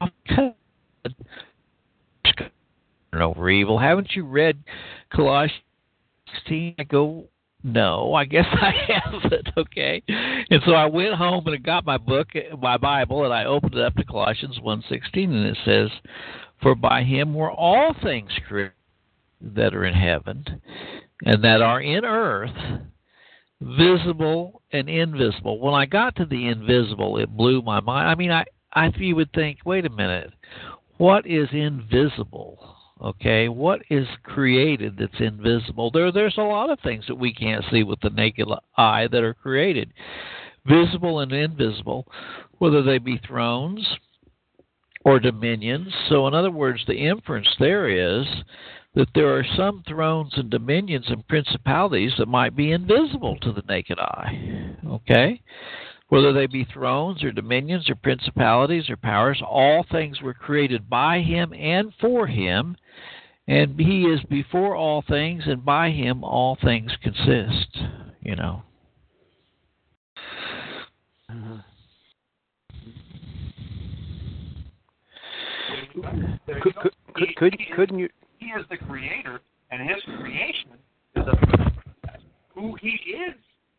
over evil. Haven't you read Colossians sixteen? I go, no, I guess I haven't, okay? And so I went home and I got my book, my Bible, and I opened it up to Colossians one sixteen, and it says, for by him were all things created that are in heaven and that are in earth, visible and invisible. When I got to the invisible, it blew my mind. I mean, I, I you would think, wait a minute, what is invisible? Okay, what is created that's invisible? There, there's a lot of things that we can't see with the naked eye that are created, visible and invisible, whether they be thrones or dominions. So in other words, the inference there is that there are some thrones and dominions and principalities that might be invisible to the naked eye. Okay? Whether they be thrones or dominions or principalities or powers, all things were created by him and for him, and he is before all things, and by him all things consist. You know. mm-hmm. could, could, could, could, couldn't you? He is the creator, and his creation is a, who he is.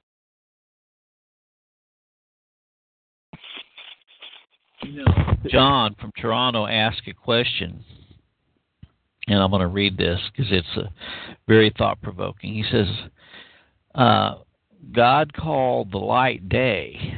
You know, John from Toronto asked a question, and I'm going to read this because it's uh, very thought-provoking. He says, uh, God called the light day.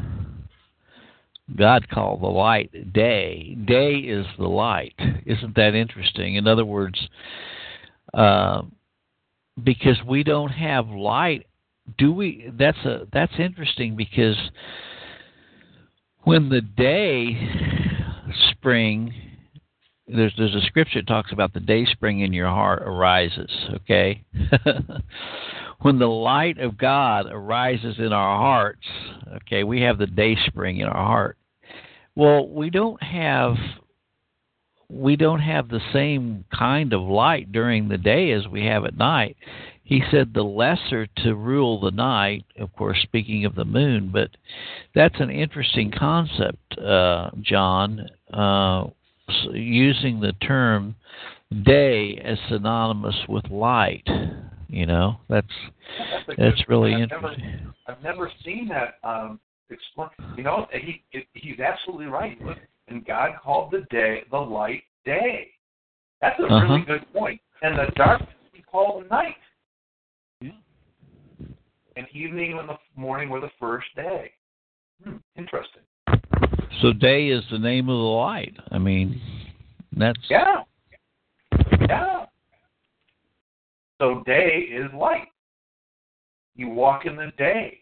God called the light day. Day is the light. Isn't that interesting? In other words, uh, because we don't have light, do we? That's a that's interesting, because when the day spring, there's there's a scripture that talks about the day spring in your heart arises. Okay, when the light of God arises in our hearts, okay, we have the day spring in our heart. Well, we don't have we don't have the same kind of light during the day as we have at night. He said the lesser to rule the night, of course, speaking of the moon, but that's an interesting concept, uh, John, uh, using the term day as synonymous with light. You know, that's that's, that's really I've interesting. Never, I've never seen that um, explained. You know, he he's absolutely right. And God called the day the light day. That's a uh-huh. really good point. And the darkness he called the night. Yeah. And evening and the morning were the first day. Hmm, interesting. So day is the name of the light. I mean, that's yeah, yeah. So day is light. You walk in the day.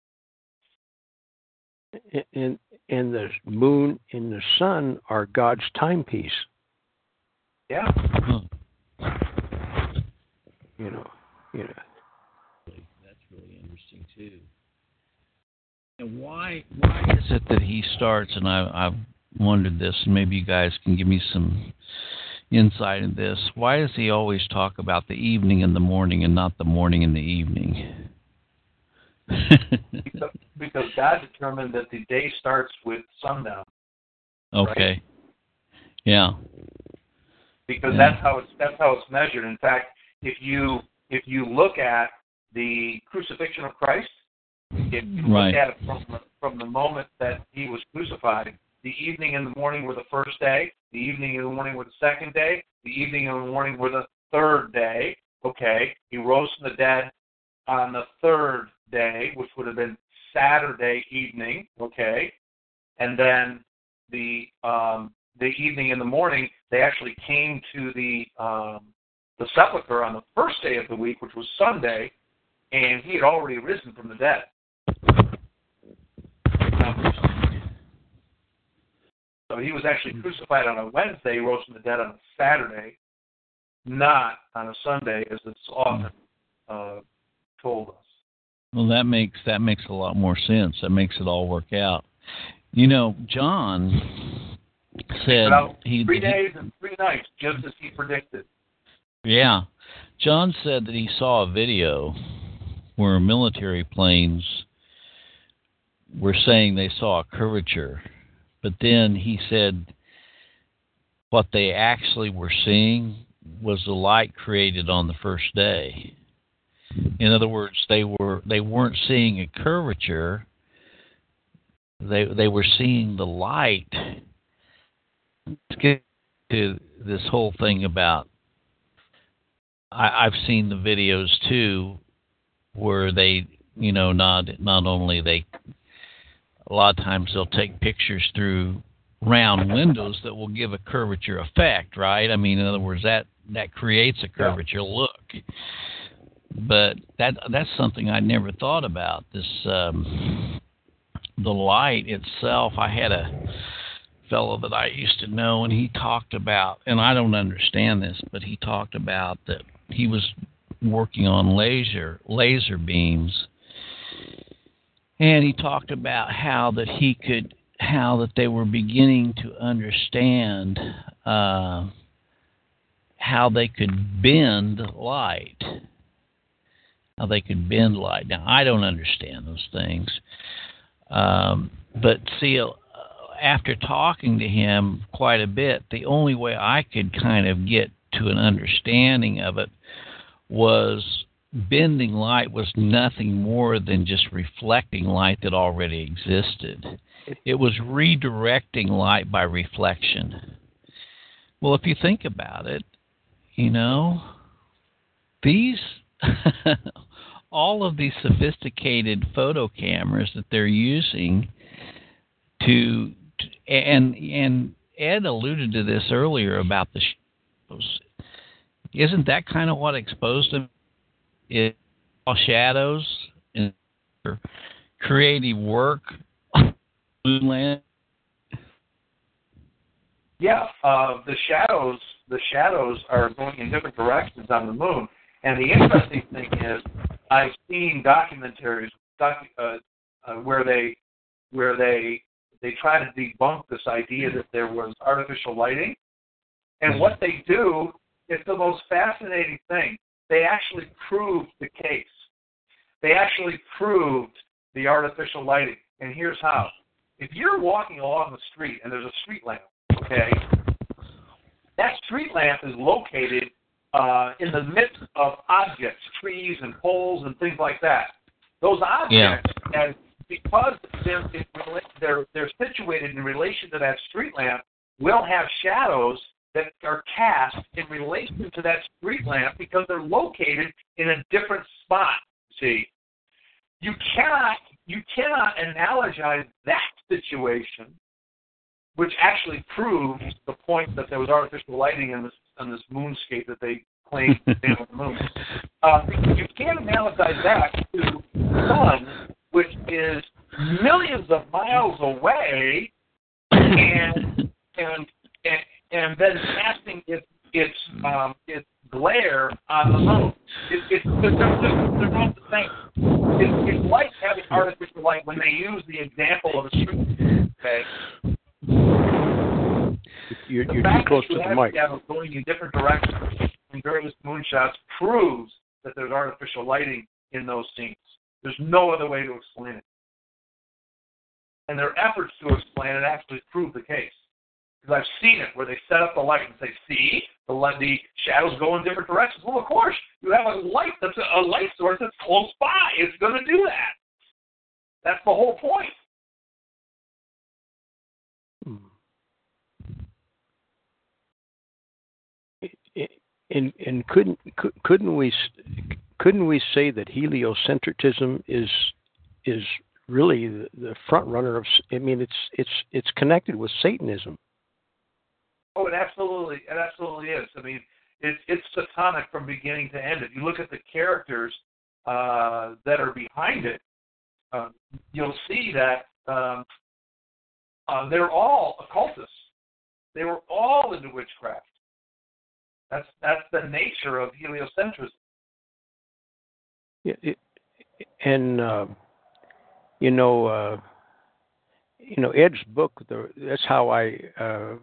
And and the moon and the sun are God's timepiece. Yeah. huh. You know, you know. That's really interesting too. And why why is it that he starts? And I, I've wondered this, and maybe you guys can give me some insight in this. Why does he always talk about the evening and the morning, and not the morning and the evening? because, because God determined that the day starts with sundown. Okay. Right? Yeah. Because yeah. that's how it's that's how it's measured. In fact, if you if you look at the crucifixion of Christ, if you right. look at it from the, from the moment that he was crucified, the evening and the morning were the first day, the evening and the morning were the second day, the evening and the morning were the third day. Okay, he rose from the dead on the third day, which would have been Saturday evening. Okay, and then the um, the evening and the morning, they actually came to the um, the sepulcher on the first day of the week, which was Sunday, and he had already risen from the dead. So he was actually crucified on a Wednesday, he rose from the dead on a Saturday, not on a Sunday, as it's often uh, told us. Well, that makes that makes a lot more sense. That makes it all work out. You know, John said About he three he, days and three nights, just as he predicted. Yeah, John said that he saw a video where military planes were saying they saw a curvature, but then he said what they actually were seeing was the light created on the first day. In other words, they were they weren't seeing a curvature. They they were seeing the light. Let's get to this whole thing about. I, I've seen the videos too, where they, you know, not not only they. A lot of times they'll take pictures through round windows that will give a curvature effect, right? I mean, in other words, that that creates a curvature yeah. look. But that that's something I never thought about. This um, the light itself. I had a fellow that I used to know, and he talked about, and I don't understand this, but he talked about that he was working on laser laser beams, and he talked about how that he could, how that they were beginning to understand uh, how they could bend light. How they could bend light. Now, I don't understand those things. Um, but see, uh, after talking to him quite a bit, the only way I could kind of get to an understanding of it was bending light was nothing more than just reflecting light that already existed. It was redirecting light by reflection. Well, if you think about it, you know, these... all of these sophisticated photo cameras that they're using to, to and and Ed alluded to this earlier about the shadows. Isn't that kind of what exposed them? It all shadows and creative work. Moonland. Yeah, uh, the shadows. The shadows are going in different directions on the moon. And the interesting thing is, I've seen documentaries docu, uh, uh, where they where they they try to debunk this idea that there was artificial lighting, and what they do is the most fascinating thing. They actually proved the case. They actually proved the artificial lighting, and here's how. If you're walking along the street and there's a street lamp, okay, that street lamp is located uh, in the midst of objects, trees and poles and things like that. Those objects, yeah. as, because they're, they're, they're situated in relation to that street lamp, will have shadows that are cast in relation to that street lamp because they're located in a different spot. See, you cannot you cannot analogize that situation, which actually proves the point that there was artificial lighting in this on this moonscape that they claimed to be on the moon. Uh, you can't analogize that to the sun, which is millions of miles away, and and and, and then casting its its um, its glare on the moon. It, it, they're, they're, they're not the same. It, it's like having artificial light when they use the example of a street. Okay. You're, the you're fact too close that to you the have mic. shadows going in different directions in various moonshots proves that there's artificial lighting in those scenes. There's no other way to explain it. And their efforts to explain it actually prove the case. Because I've seen it where they set up the light and say, see, the, light, the shadows go in different directions. Well, of course, you have a light that's a, a light source that's close by. It's going to do that. That's the whole point. And and couldn't couldn't we couldn't we say that heliocentrism is is really the, the front runner of? I mean, it's it's it's connected with Satanism. Oh, it absolutely, it absolutely is. I mean, it's it's satanic from beginning to end. If you look at the characters uh, that are behind it, uh, you'll see that um, uh, they're all occultists. They were all into witchcraft. That's that's the nature of heliocentrism. Yeah, it, and uh, you know, uh, you know, Ed's book. The, that's how I uh,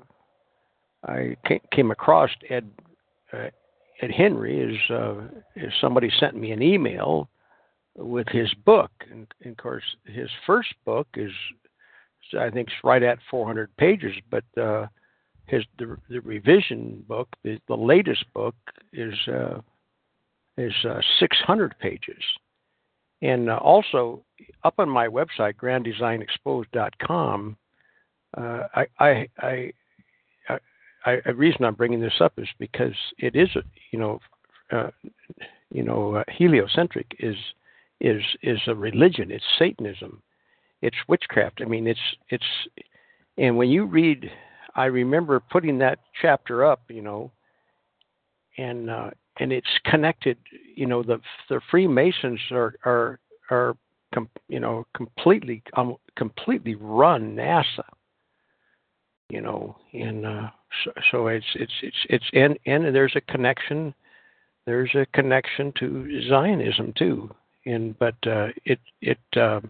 I came across Ed uh, Ed Henry. Is uh, is somebody sent me an email with his book, and, and of course, his first book is I think it's right at four hundred pages, but uh, his the, the revision book, the, the latest book, is uh, is uh, six hundred pages, and uh, also up on my website, grand design exposed dot com, uh, I, I, I, I, I, the reason I'm bringing this up is because it is, a, you know, uh, you know, uh, heliocentric is is is a religion. It's Satanism. It's witchcraft. I mean, it's it's, and when you read. I remember putting that chapter up, you know, and uh, and it's connected. You know, the the Freemasons are are are com, you know completely um, completely run NASA. You know, and uh, so, so it's it's it's it's and and there's a connection. There's a connection to Zionism too, and but uh, it it, uh,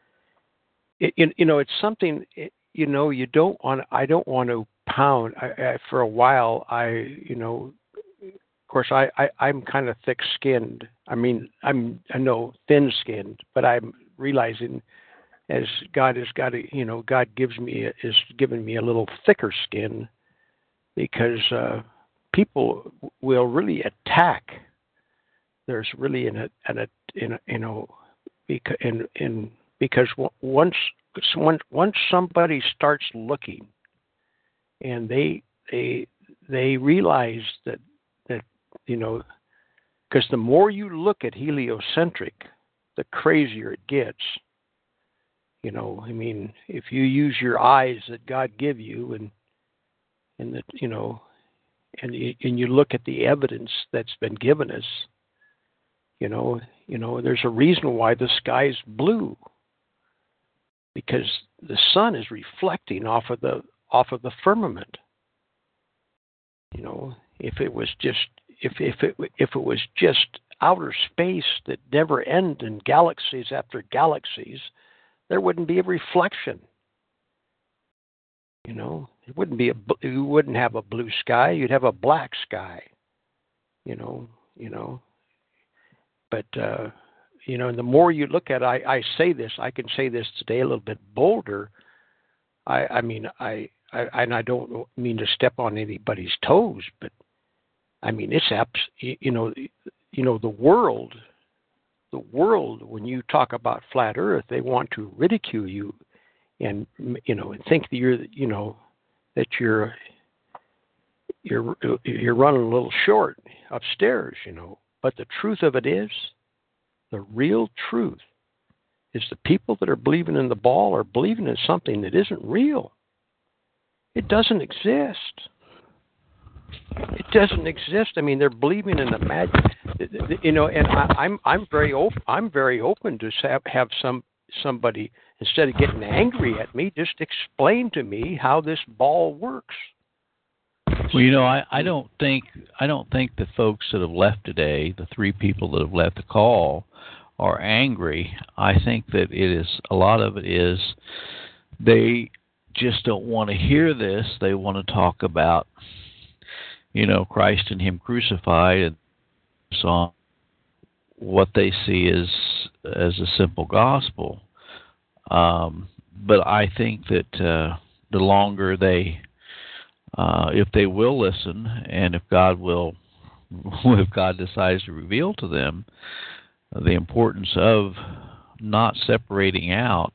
it you know it's something. It, You know, you don't want. I don't want to pound. I, I, for a while, I, you know, of course, I, I I'm kind of thick-skinned. I mean, I'm I know thin-skinned, but I'm realizing as God has got to, you know, God gives me is giving me a little thicker skin because uh, people will really attack. There's really in a in a in a, you know, because in in because once. Once once somebody starts looking, and they they they realize that that you know, because the more you look at heliocentric, the crazier it gets. You know, I mean, if you use your eyes that God give you, and and that you know, and you, and you look at the evidence that's been given us, you know, you know, there's a reason why the sky's blue. Because the sun is reflecting off of the off of the firmament. You know, if it was just if if it if it was just outer space that never end in galaxies after galaxies, there wouldn't be a reflection. You know, it wouldn't be a, you wouldn't have a blue sky, you'd have a black sky. You know, you know. But uh, you know, and the more you look at it, I, I say this, I can say this today a little bit bolder. I, I mean, I, I, and I don't mean to step on anybody's toes, but I mean, it's abs- you know, you know, the world, the world. When you talk about flat Earth, they want to ridicule you, and you know, and think that you're, you know, that you're, you're, you're running a little short upstairs, you know. But the truth of it is, the real truth is the people that are believing in the ball are believing in something that isn't real. It doesn't exist. It doesn't exist. I mean, they're believing in the magic, you know. And I, I'm I'm very open. I'm very open to have have some somebody, instead of getting angry at me, just explain to me how this ball works. Well, you know, I, I don't think I don't think the folks that have left today, the three people that have left the call, are angry. I think that it is, a lot of it is they just don't want to hear this. They want to talk about, you know, Christ and Him crucified, and so what they see as as a simple gospel. Um, but I think that uh, the longer they, uh, if they will listen, and if God will, if God decides to reveal to them the importance of not separating out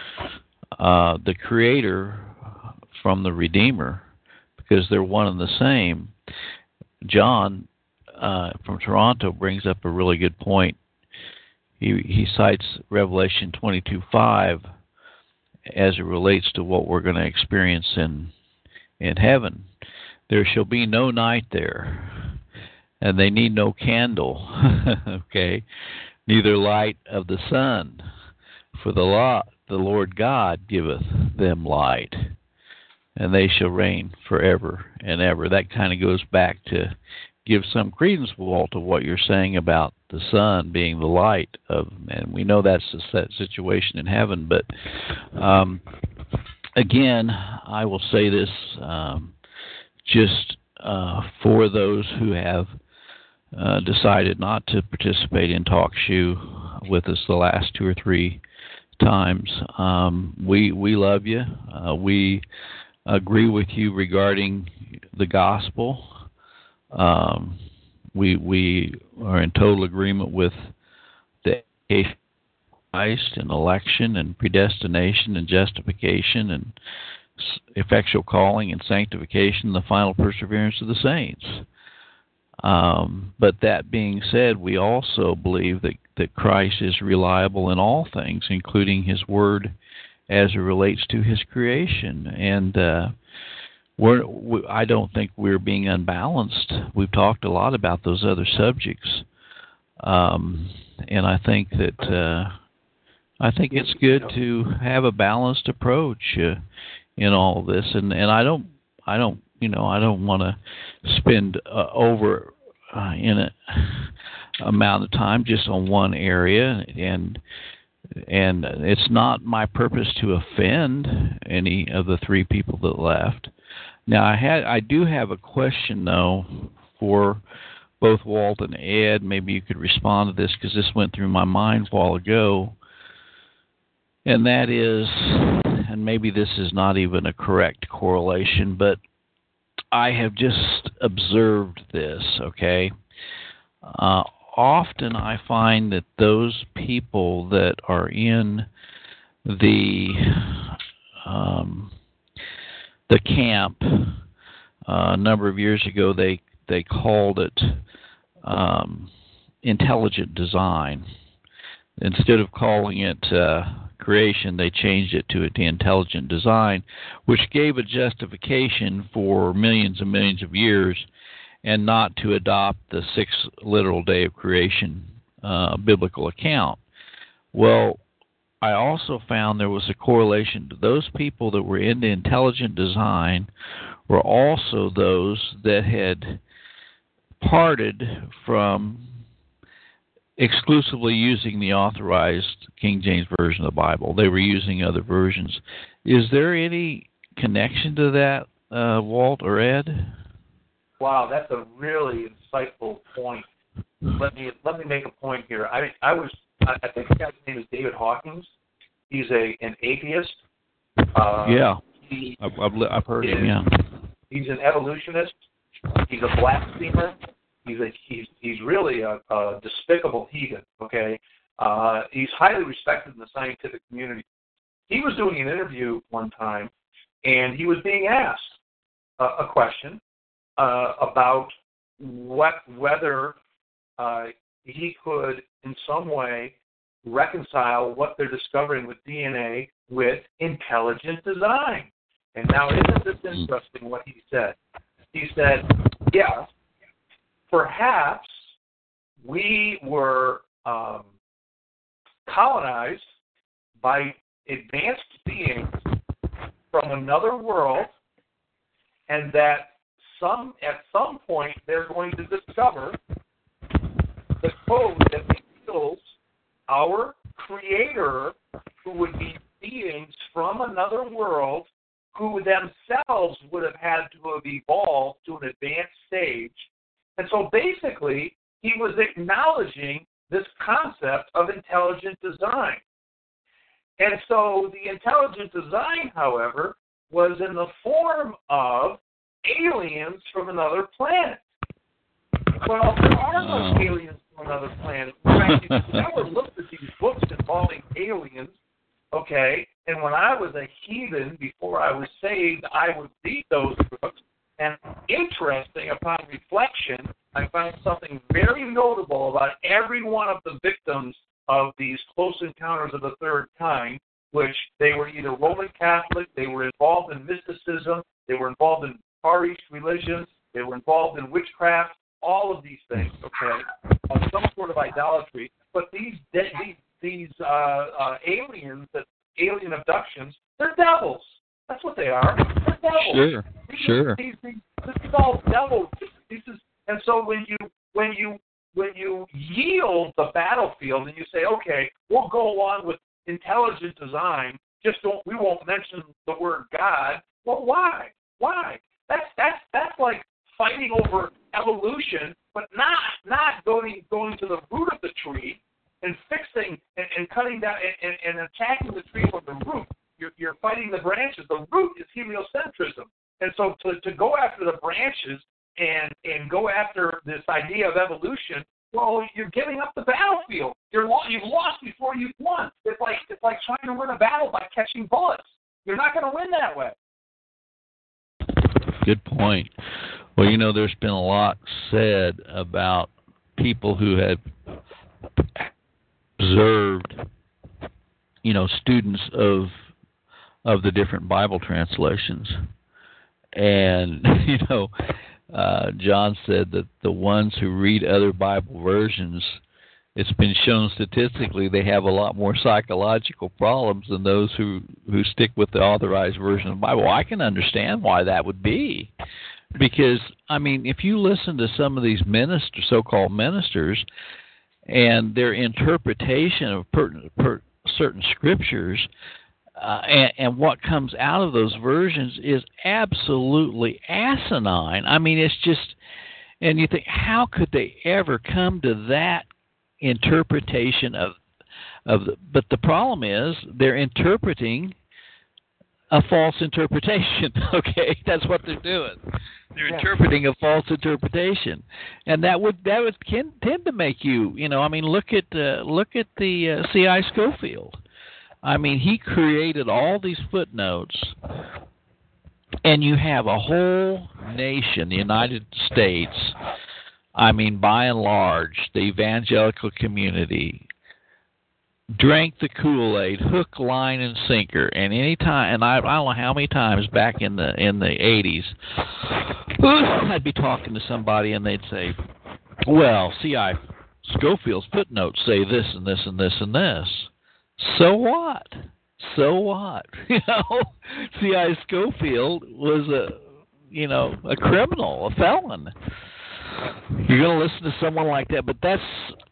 uh, the Creator from the Redeemer, because they're one and the same. John uh, from Toronto brings up a really good point. He he cites Revelation twenty-two five as it relates to what we're going to experience in in heaven. There shall be no night there, and they need no candle, okay, neither light of the sun, for the law, the Lord God giveth them light, and they shall reign forever and ever. That kind of goes back to give some credence, Walt, to what you're saying about the sun being the light of, and we know that's the set situation in heaven. But um, again, I will say this, um, just uh, for those who have uh, decided not to participate in Talk Shoe with us the last two or three times, um, we we love you. Uh, we agree with you regarding the gospel. Um, we we are in total agreement with the education of Christ and election and predestination and justification and effectual calling and sanctification, the final perseverance of the saints. Um, but that being said, we also believe that, that Christ is reliable in all things, including His Word as it relates to His creation. And uh, we're, we, I don't think we're being unbalanced. We've talked a lot about those other subjects, um, and I think that uh, I think it's good to have a balanced approach uh, in all of this. And, and I don't I don't you know I don't want to spend uh, over uh, in a amount of time just on one area, and and it's not my purpose to offend any of the three people that left. Now, I had, I do have a question, though, for both Walt and Ed. Maybe you could respond to this, because this went through my mind a while ago. And that is, and maybe this is not even a correct correlation, but I have just observed this, okay? Uh, often I find that those people that are in the um, the camp, uh, a number of years ago, they they called it um, intelligent design. Instead of calling it uh, creation, they changed it to the intelligent design, which gave a justification for millions and millions of years, and not to adopt the sixth literal day of creation uh, biblical account. Well, I also found there was a correlation to those people that were into intelligent design were also those that had parted from exclusively using the authorized King James Version of the Bible. They were using other versions. Is there any connection to that, uh, Walt or Ed? Wow, that's a really insightful point. Let me let me make a point here. I I was I think the guy's name is David Hawkins. He's a an atheist. Uh, yeah, he I've, I've, I've heard is, him. Yeah, he's an evolutionist. He's a blasphemer. He's a he's he's really a, a despicable heathen. Okay, uh, he's highly respected in the scientific community. He was doing an interview one time, and he was being asked a, a question uh, about what whether uh, he could in some way reconcile what they're discovering with D N A with intelligent design. And now, isn't this interesting what he said? He said, yes, perhaps we were um, colonized by advanced beings from another world, and that some at some point they're going to discover the code that reveals our Creator, who would be beings from another world, who themselves would have had to have evolved to an advanced stage. And so basically, he was acknowledging this concept of intelligent design. And so the intelligent design, however, was in the form of aliens from another planet. Well, there are no aliens from another planet. In fact, if you ever looked at these books involving aliens, okay, and when I was a heathen, before I was saved, I would read those books, and interesting upon reflection, I found something very notable about every one of the victims of these close encounters of the third kind, which they were either Roman Catholic, they were involved in mysticism, they were involved in Far East religions, they were involved in witchcraft, all of these things, okay, uh, some sort of idolatry. But these de- these, these uh, uh, aliens, that alien abductions, they're devils. That's what they are. They're devils. Sure, these, sure. These, these, this is all devils. This is, and so when you when you when you yield the battlefield and you say, okay, we'll go along with intelligent design, just don't we won't mention the word God. Well, why? Why? That's that's that's like fighting over evolution, but not not going going to the root of the tree and fixing and, and cutting down and, and, and attacking the tree from the root. You're, you're fighting the branches. The root is heliocentrism, and so to, to go after the branches and and go after this idea of evolution, well, you're giving up the battlefield. You're you've lost before you've won. It's like it's like trying to win a battle by catching bullets. You're not going to win that way. Good point. Well, you know, there's been a lot said about people who have observed, you know, students of of the different Bible translations. And, you know, uh, John said that the ones who read other Bible versions, it's been shown statistically they have a lot more psychological problems than those who, who stick with the authorized version of the Bible. I can understand why that would be. Because, I mean, if you listen to some of these ministers, so-called ministers, and their interpretation of per, per, certain scriptures, uh, and, and what comes out of those versions is absolutely asinine. I mean, it's just, and you think, how could they ever come to that interpretation of, of the, but the problem is they're interpreting a false interpretation. Okay, that's what they're doing. They're yeah. interpreting a false interpretation, and that would that would can, tend to make you, you know. I mean, look at uh, look at the uh, C I Scofield. I mean, he created all these footnotes, and you have a whole nation, the United States. I mean, by and large, the evangelical community drank the Kool-Aid, hook, line, and sinker. And any time, and I, I don't know how many times back in the in the eighties, I'd be talking to somebody and they'd say, "Well, C I Scofield's footnotes say this and this and this and this." So what? So what? You know, C I Scofield was a, you know, a criminal, a felon. You're going to listen to someone like that, but that's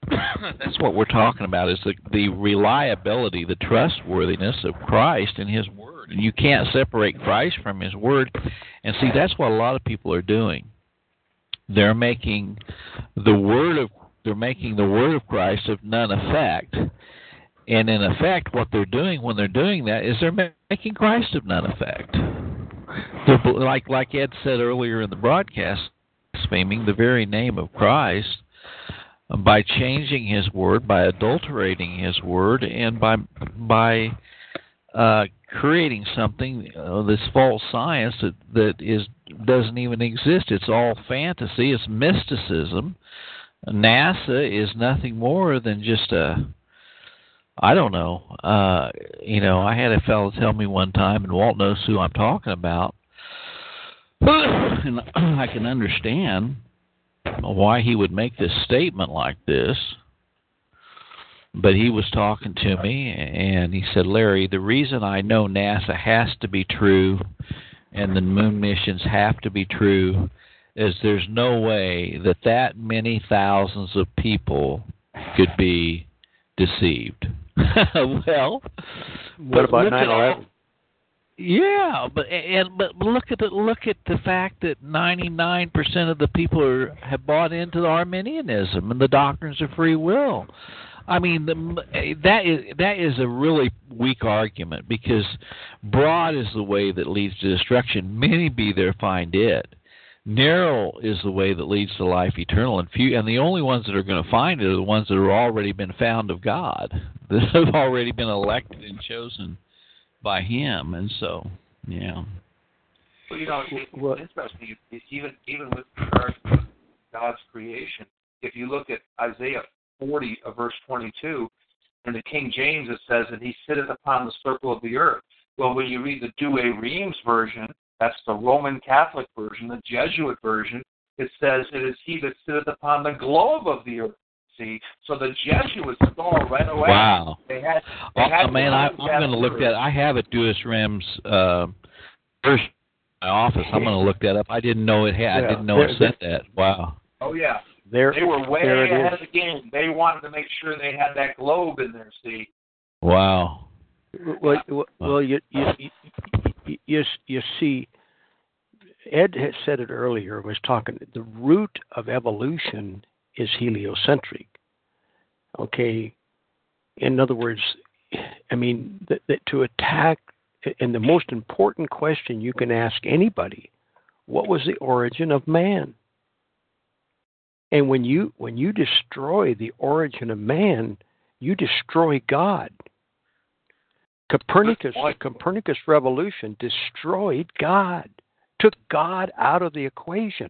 that's what we're talking about, is the, the reliability, the trustworthiness of Christ and His Word. And you can't separate Christ from His Word. And see, that's what a lot of people are doing. They're making the Word of they're making the Word of Christ of none effect. And in effect, what they're doing when they're doing that is they're making Christ of none effect. They're, like like Ed said earlier in the broadcast, blaspheming the very name of Christ by changing His Word, by adulterating His Word, and by by uh, creating something, uh, this false science that that is doesn't even exist. It's all fantasy. It's mysticism. NASA is nothing more than just a, I don't know. Uh, you know, I had a fellow tell me one time, and Walt knows who I'm talking about, and I can understand why he would make this statement like this. But he was talking to me, and he said, Larry, the reason I know NASA has to be true and the moon missions have to be true is there's no way that that many thousands of people could be deceived. Well, what about nine eleven? Yeah, but and but look at the look at the fact that ninety-nine percent of the people are, have bought into Arminianism and the doctrines of free will. I mean, the, that is that is a really weak argument, because broad is the way that leads to destruction. Many be there find it. Narrow is the way that leads to life eternal, and few, and the only ones that are going to find it are the ones that have already been found of God, that have already been elected and chosen by Him. And so, yeah. Well, you know, it's well, interesting. Even even with regard to God's creation, if you look at Isaiah forty, uh, verse twenty-two, in the King James it says that He sitteth upon the circle of the earth. Well, when you read the Douay Rheims version, that's the Roman Catholic version, the Jesuit version, it says it is He that sitteth upon the globe of the earth. See, so the Jesuits saw right away. Wow. They had. They oh, had man, I, I'm going to look that. I have it, Douay Rheims uh, first in my office. I'm going to look that up. I didn't know it had. Yeah, I didn't know it said that. Wow. Oh yeah. There, they were way ahead of the game. They wanted to make sure they had that globe in there. See. Wow. Well, well, well you, you you you you see, Ed had said it earlier. Was talking. The root of evolution is heliocentric. Okay. In other words, I mean that, that to attack, and the most important question you can ask anybody: what was the origin of man? And when you when you destroy the origin of man, you destroy God. Copernicus, the Copernicus revolution destroyed God, took God out of the equation.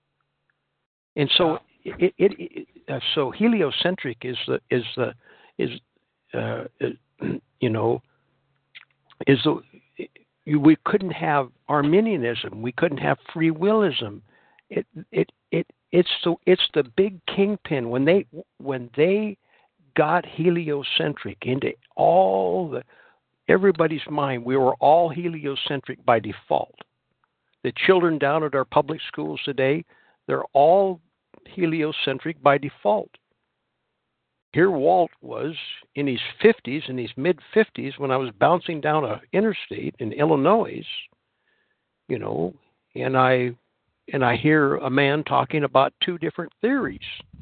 And so, it, it, it uh, so heliocentric is the is the is uh, you know is the we couldn't have Arminianism, we couldn't have free willism. It it it it's the it's the big kingpin when they when they got heliocentric into all the everybody's mind. We were all heliocentric by default. The children down at our public schools today, they're all heliocentric by default. Here Walt was in his fifties, in his mid-fifties, when I was bouncing down a interstate in Illinois, you know, and I and I hear a man talking about two different theories.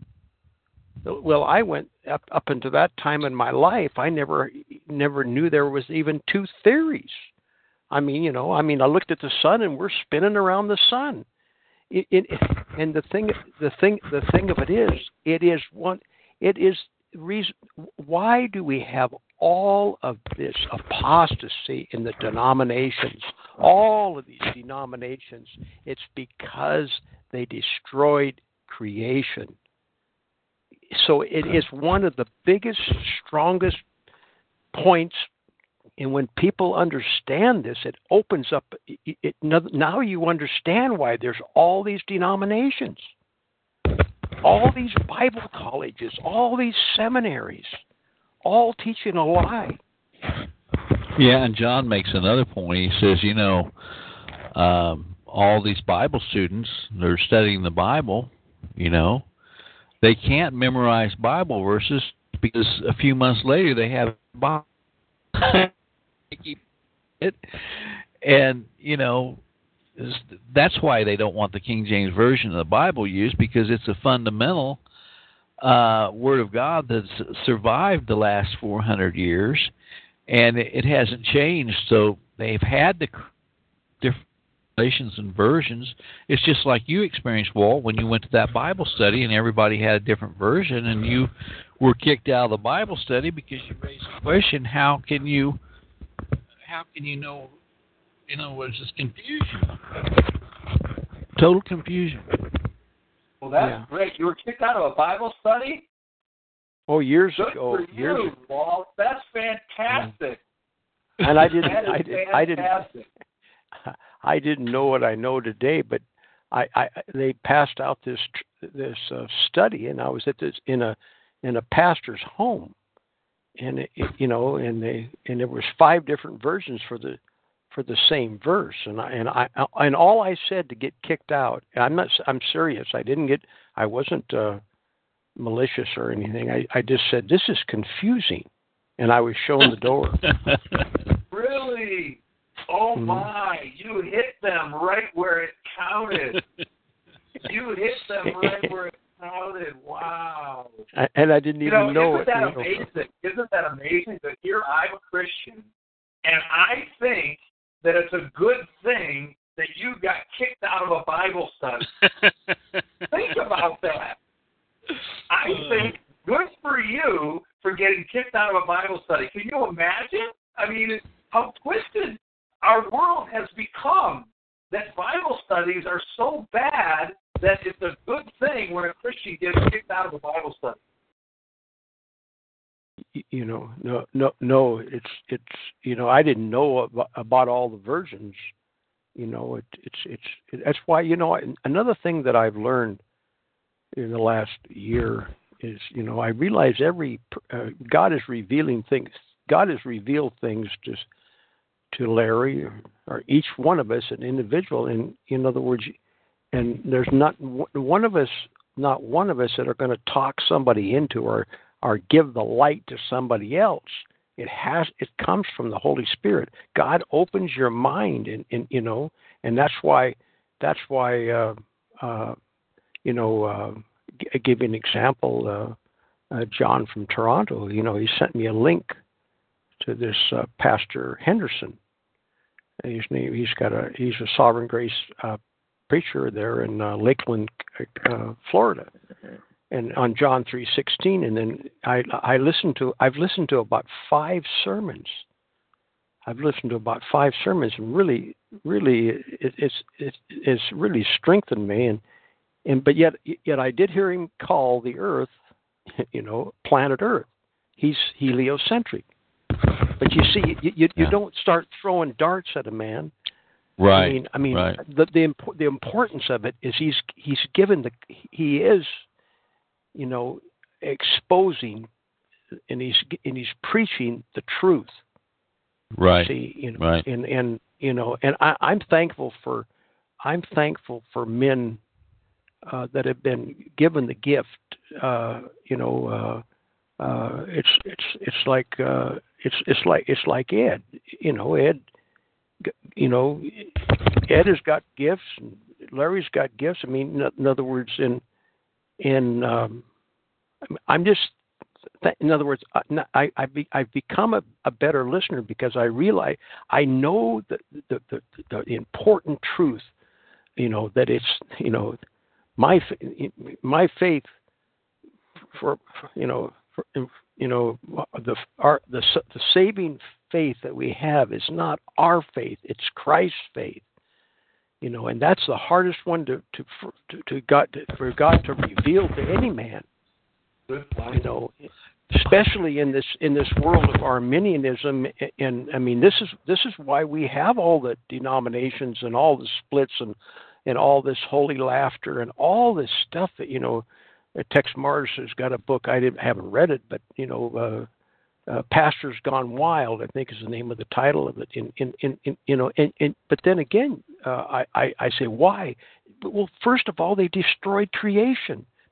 Well, I went up, up into that time in my life, I never never knew there was even two theories. I mean, you know, I mean, I looked at the sun and we're spinning around the sun. It, it, and the thing, the thing, the thing of it is, it is one, it is reason. Why do we have all of this apostasy in the denominations? All of these denominations. It's because they destroyed creation. So it is one of the biggest, strongest points. And when people understand this, it opens up. It, it, now you understand why there's all these denominations, all these Bible colleges, all these seminaries, all teaching a lie. Yeah, and John makes another point. He says, you know, um, all these Bible students, they're studying the Bible, you know, they can't memorize Bible verses because a few months later they have Bible. They keep it, and you know that's why they don't want the King James Version of the Bible used, because it's a fundamental uh, Word of God that's survived the last four hundred years, and it, it hasn't changed. So they've had the different translations and versions. It's just like you experienced, Walt, when you went to that Bible study and everybody had a different version, and you were kicked out of the Bible study because you raised the question: How can you? How can you know? You know, was this confusion? Total confusion. Well, that's Yeah. great. You were kicked out of a Bible study? Oh, years Good ago. for Years you, Walt. That's fantastic. And I didn't. That is I, did, I didn't. fantastic. I didn't know what I know today, but I, I they passed out this this uh, study, and I was at this in a in a pastor's home, and it, it, you know, and they and there was five different versions for the for the same verse, and I and I and all I said to get kicked out. I'm not. I'm serious. I didn't get. I wasn't uh, malicious or anything. I I just said this is confusing, and I was shown the door. Really? Oh Mhm. my! You hit them right where it counted. You hit them right where it counted. Wow! I, and I didn't You even know, know isn't it. that you know. amazing? Isn't that amazing that here I'm a Christian, and I think that it's a good thing that you got kicked out of a Bible study. Think about that. I think good for you for getting kicked out of a Bible study. Can you imagine? I mean, how twisted our world has become, that Bible studies are so bad that it's a good thing when a Christian gets kicked out of a Bible study. You know, no, no, no. It's, it's. You know, I didn't know about, about all the versions. You know, it, it's, it's. It, that's why. You know, another thing that I've learned in the last year is, you know, I realize every uh, God is revealing things. God has revealed things just to Larry or, or each one of us, an individual. And in other words, and there's not one of us, not one of us that are going to talk somebody into or or give the light to somebody else. It has, it comes from the Holy Spirit. God opens your mind, and, and you know, and that's why, that's why, uh, uh, you know, uh, g- give you an example. Uh, uh, John from Toronto, you know, he sent me a link to this uh, Pastor Henderson. His name, he's got a, he's a Sovereign Grace uh, preacher there in uh, Lakeland, uh, Florida. And on John three sixteen, and then I I listened to I've listened to about five sermons. I've listened to about five sermons, and really, really, it, it's it, it's really strengthened me. And and but yet yet I did hear him call the Earth, you know, planet Earth. He's heliocentric. But you see, you you, you Yeah. don't start throwing darts at a man. Right. I mean, I mean, right. the the imp- the importance of it is he's he's given the he is. you know, exposing, and he's and he's preaching the truth. Right. See, you know, Right. and and you know, and I, I'm thankful for, I'm thankful for men uh, that have been given the gift. Uh, you know, uh, uh, it's it's it's like uh, it's it's like it's like Ed. You know, Ed. You know, Ed has got gifts, and Larry's got gifts. I mean, in other words, in in um, I'm just, in other words, I, I, I've become a, a better listener because I realize, I know the, the, the, the important truth, you know, that it's, you know, my, my faith for, you know, for, you know, the, our, the, the saving faith that we have is not our faith, it's Christ's faith. You know, and that's the hardest one to to to, to God to, for God to reveal to any man. Good point. You know, especially in this in this world of Arminianism, and I mean, this is this is why we have all the denominations and all the splits and and all this holy laughter and all this stuff that, you know, Tex Mars has got a book. I didn't haven't read it, but you know. Uh, Uh, Pastors Gone Wild, I think, is the name of the title of it. In, in, in, in you know, and, and but then again, uh, I, I, I say why? Well, first of all, they destroyed creation.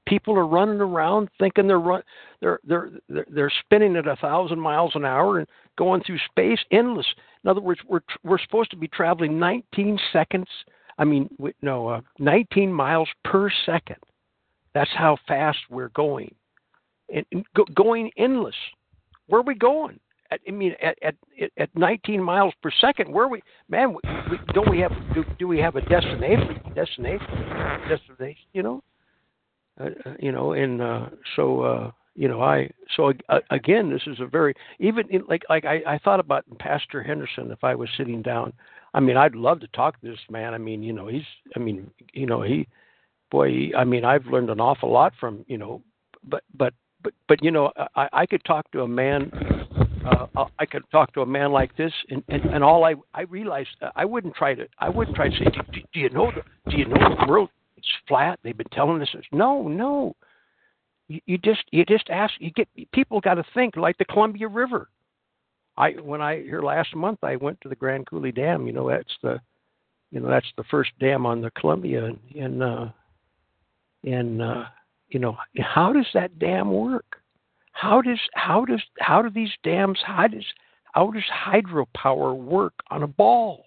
people are running around thinking they're run, they're they're they're they're spinning at a thousand miles an hour and going through space endless. In other words, we're we're supposed to be traveling nineteen seconds. I mean, no, uh, nineteen miles per second. That's how fast we're going, and, and go, going endless. Where are we going? At, I mean, at, at at nineteen miles per second, where are we? Man, we, we, don't we have? Do, do we have a destination? Destination? Destination? You know, uh, you know, and uh, so uh, you know, I so uh, again, this is a very even in, like like I, I thought about Pastor Henderson if I was sitting down. I mean, I'd love to talk to this man. I mean, you know, he's. I mean, you know, he. Boy, he, I mean, I've learned an awful lot from you know, but but but but you know, I, I could talk to a man. Uh, I could talk to a man like this, and, and, and all I I realized I wouldn't try to I wouldn't try to say, do, do you know the do you know the world is flat? They've been telling us. No, no. You, you just you just ask. You get people got to think like the Columbia River. I when I here last month I went to the Grand Coulee Dam. You know that's the you know that's the first dam on the Columbia, and and, uh, and uh, you know how does that dam work? How does how does how do these dams how does how does hydropower work on a ball?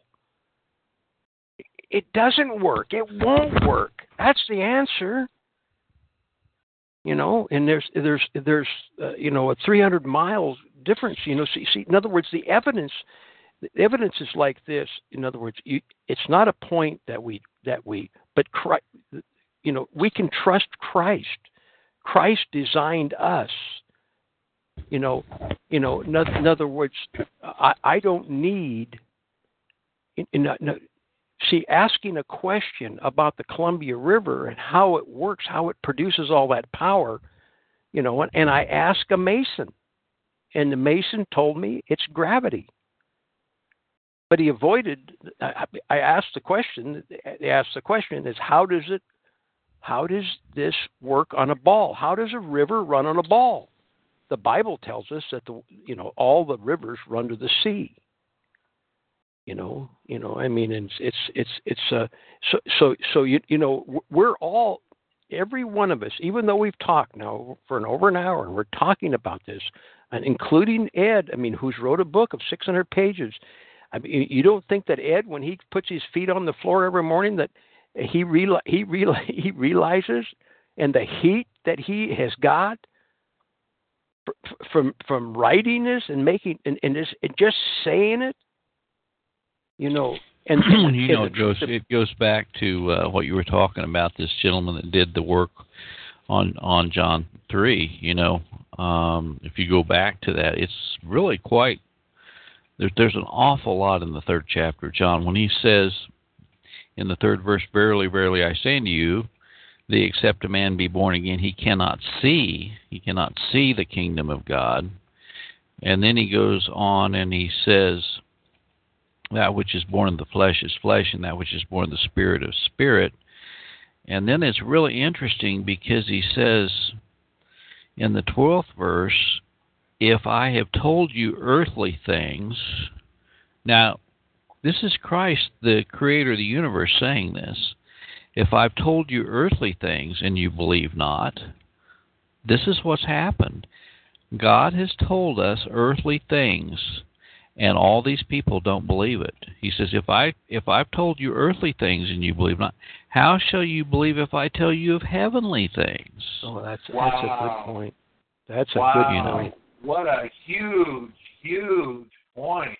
It doesn't work. It won't work. That's the answer. You know, and there's there's there's uh, you know a three hundred miles difference. You know, see, see in other words, the evidence the evidence is like this. In other words, you, it's not a point that we that we but Christ, you know we can trust Christ. Christ designed us. You know, you know. In, in other words, I, I don't need. In, in, in, see, asking a question about the Columbia River and how it works, how it produces all that power, you know. And, and I asked a mason, and the mason told me it's gravity. But he avoided. I, I asked the question. They asked the question is how does it? How does this work on a ball? How does a river run on a ball? The Bible tells us that the you know all the rivers run to the sea. You know, you know. I mean, it's it's it's it's uh, so so so you you know we're all every one of us, even though we've talked now for an over an hour and we're talking about this, and including Ed. I mean, who's wrote a book of six hundred pages. I mean, you don't think that Ed, when he puts his feet on the floor every morning, that he real he real he realizes and the heat that he has got. From from writing this and making and, and, this, and just saying it, you know, and, and you know it goes it goes back to uh, what you were talking about. This gentleman that did the work on on John three. You know, um, if you go back to that, it's really quite. There's there's an awful lot in the third chapter of John when he says in the third verse, "Verily, verily, I say unto you, the except a man be born again, he cannot see, he cannot see the kingdom of God." And then he goes on and he says, that which is born of the flesh is flesh, and that which is born of the spirit is spirit. And then it's really interesting because he says in the twelfth verse, if I have told you earthly things, now this is Christ, the creator of the universe, saying this. If I've told you earthly things and you believe not, this is what's happened. God has told us earthly things, and all these people don't believe it. He says, if, I, if I've told you earthly things and you believe not, how shall you believe if I tell you of heavenly things? Oh, that's, wow. that's a good point. That's a wow. good you know, point. What a huge, huge point.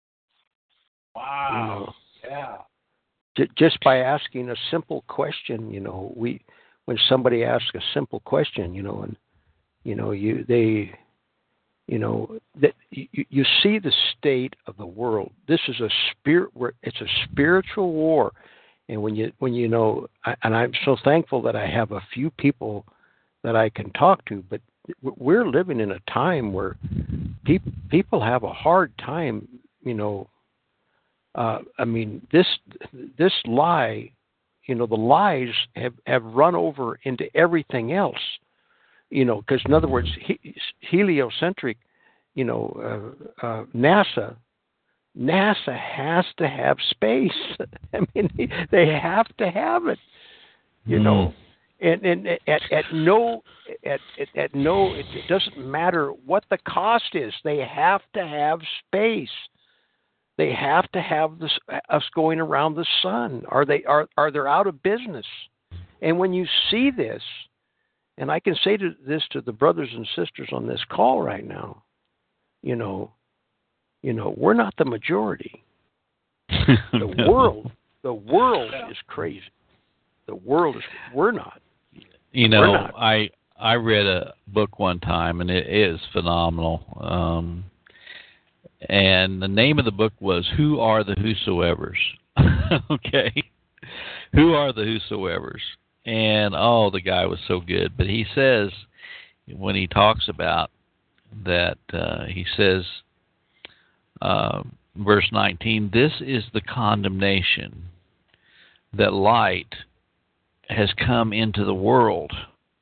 Wow. You know, yeah. Just by asking a simple question, you know, we when somebody asks a simple question, you know, and you know, you they, you know, that you, you see the state of the world. This is a spirit. It's a spiritual war, and when you when you know, and I'm so thankful that I have a few people that I can talk to. But we're living in a time where people people have a hard time, you know. Uh, I mean, this this lie, you know, the lies have, have run over into everything else, you know, because in other words, he, heliocentric, you know, uh, uh, NASA, NASA has to have space. I mean, they have to have it, you mm. know, And, and at, at no at, at, at no it, it doesn't matter what the cost is. They have to have space. They have to have this, us going around the sun. Are they are are they out of business? And when you see this, and I can say to this to the brothers and sisters on this call right now, you know, you know, we're not the majority. The No. world, the world is crazy. The world is. We're not. You We're know, not. I I read a book one time, and it is phenomenal. Um, and the name of the book was "Who Are the Whosoevers?" Okay, who are the whosoevers? And oh, the guy was so good. But he says when he talks about that, uh, he says, uh, verse nineteen, "This is the condemnation, that light has come into the world."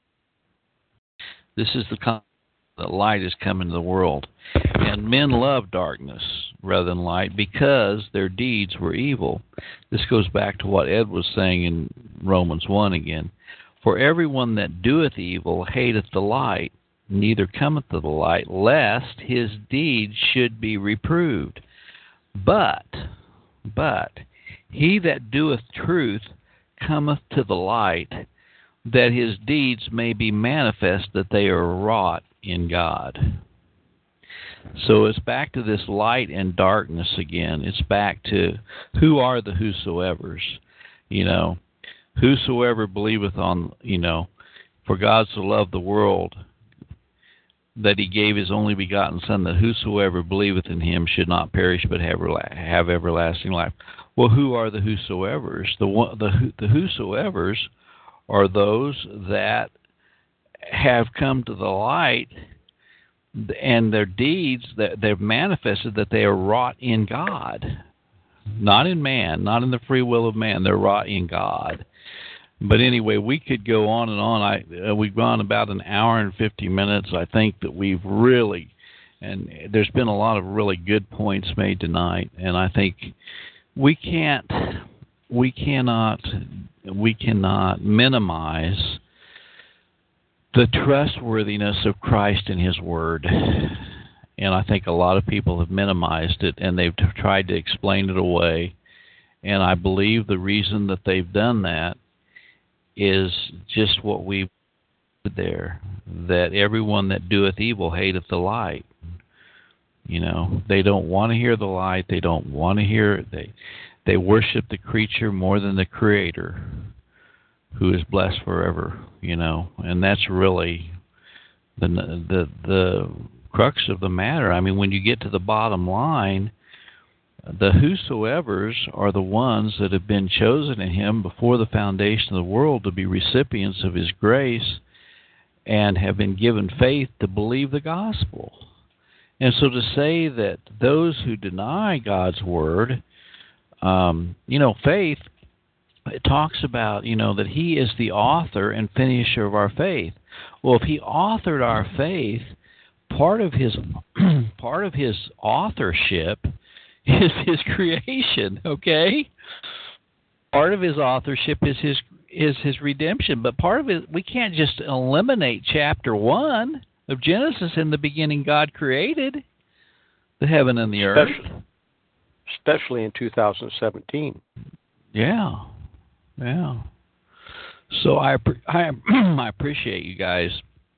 This is the con- that light has come into the world. "And men love darkness rather than light, because their deeds were evil." This goes back to what Ed was saying in Romans one again. "For everyone that doeth evil hateth the light, neither cometh to the light, lest his deeds should be reproved. But, but, he that doeth truth cometh to the light, that his deeds may be manifest that they are wrought in God." So it's back to this light and darkness again. It's back to who are the whosoevers. You know, whosoever believeth on, you know, for God so loved the world that he gave his only begotten Son, that whosoever believeth in him should not perish but have, have everlasting life. Well, who are the whosoevers? The one, the the whosoevers are those that have come to the light, and their deeds that they've manifested that they are wrought in God, not in man, not in the free will of man. They're wrought in God. But anyway, we could go on and on. I uh, we've gone about an hour and fifty minutes. I think that we've really, and there's been a lot of really good points made tonight, and I think we can't, we cannot, we cannot minimize the trustworthiness of Christ and His Word. And I think a lot of people have minimized it, and they've tried to explain it away. And I believe the reason that they've done that is just what we put there, that everyone that doeth evil hateth the light. You know, they don't want to hear the light. They don't want to hear it. They, they worship the creature more than the Creator, who is blessed forever. You know, and that's really the the the crux of the matter. I mean, when you get to the bottom line, the whosoevers are the ones that have been chosen in Him before the foundation of the world to be recipients of His grace and have been given faith to believe the gospel. And so to say that those who deny God's word, um, you know, faith, it talks about, you know, that He is the author and finisher of our faith. Well, if He authored our faith, part of His part of His authorship is His creation, okay? Part of His authorship is His is His redemption, but part of it, we can't just eliminate chapter one of Genesis. In the beginning, God created the heaven and the earth. Especially, especially in two thousand seventeen. Yeah, yeah. So I I, I appreciate you guys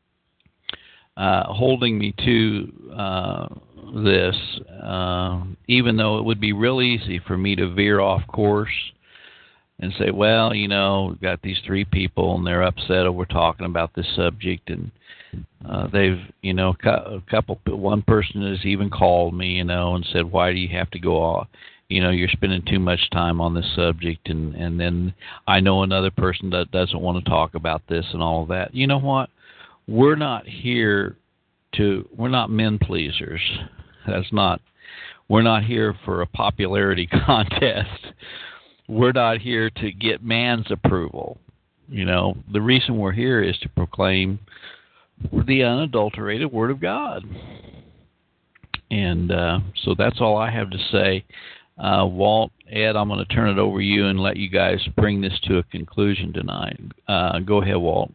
uh, holding me to uh, this, uh, even though it would be real easy for me to veer off course and say, well, you know, we've got these three people and they're upset over talking about this subject, and uh, they've, you know, a couple, one person has even called me, you know, and said, why do you have to go off? You know, you're spending too much time on this subject, and, and then I know another person that doesn't want to talk about this and all of that. You know what? We're not here to, we're not men pleasers. That's not, we're not here for a popularity contest. We're not here to get man's approval. You know, the reason we're here is to proclaim the unadulterated Word of God. And uh, so that's all I have to say. Uh, Walt, Ed, I'm going to turn it over to you and let you guys bring this to a conclusion tonight. Uh, go ahead, Walt.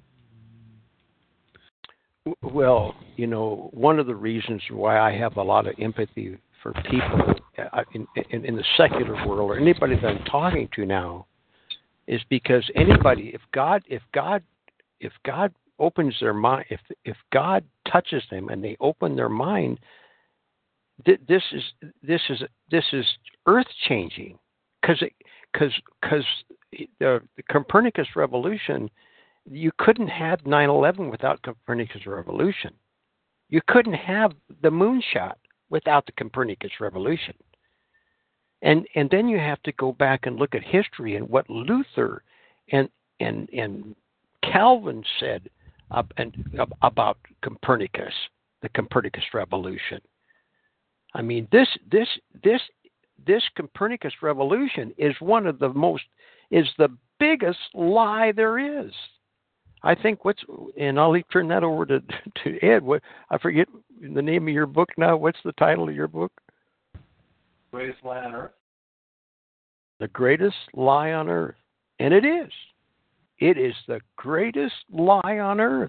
Well, you know, one of the reasons why I have a lot of empathy for people in, in, in the secular world, or anybody that I'm talking to now, is because anybody, if God, if God, if God opens their mind, if if God touches them and they open their mind, th- this is this is this is earth changing, because because because the, the Copernicus revolution. You couldn't have nine eleven without Copernicus revolution. You couldn't have the moonshot without the Copernicus revolution. And and then you have to go back and look at history and what Luther and and and Calvin said uh, and, uh, about Copernicus, the Copernicus revolution. I mean, this this this this Copernicus revolution is one of the most is the biggest lie there is. I think what's, and I'll turn that over to to Ed. What I forget the name of your book now. What's the title of your book? Greatest Lie on Earth. The Greatest Lie on Earth, and it is. It is the greatest lie on earth,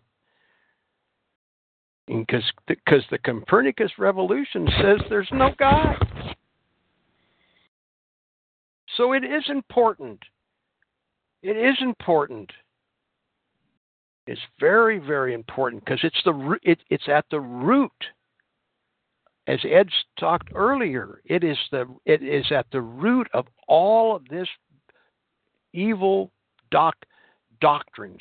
because because the Copernicus revolution says there's no God. So it is important. It is important. It's very, very important because it's the it, it's at the root. As Ed talked earlier, it is the it is at the root of all of this evil doc, doctrines.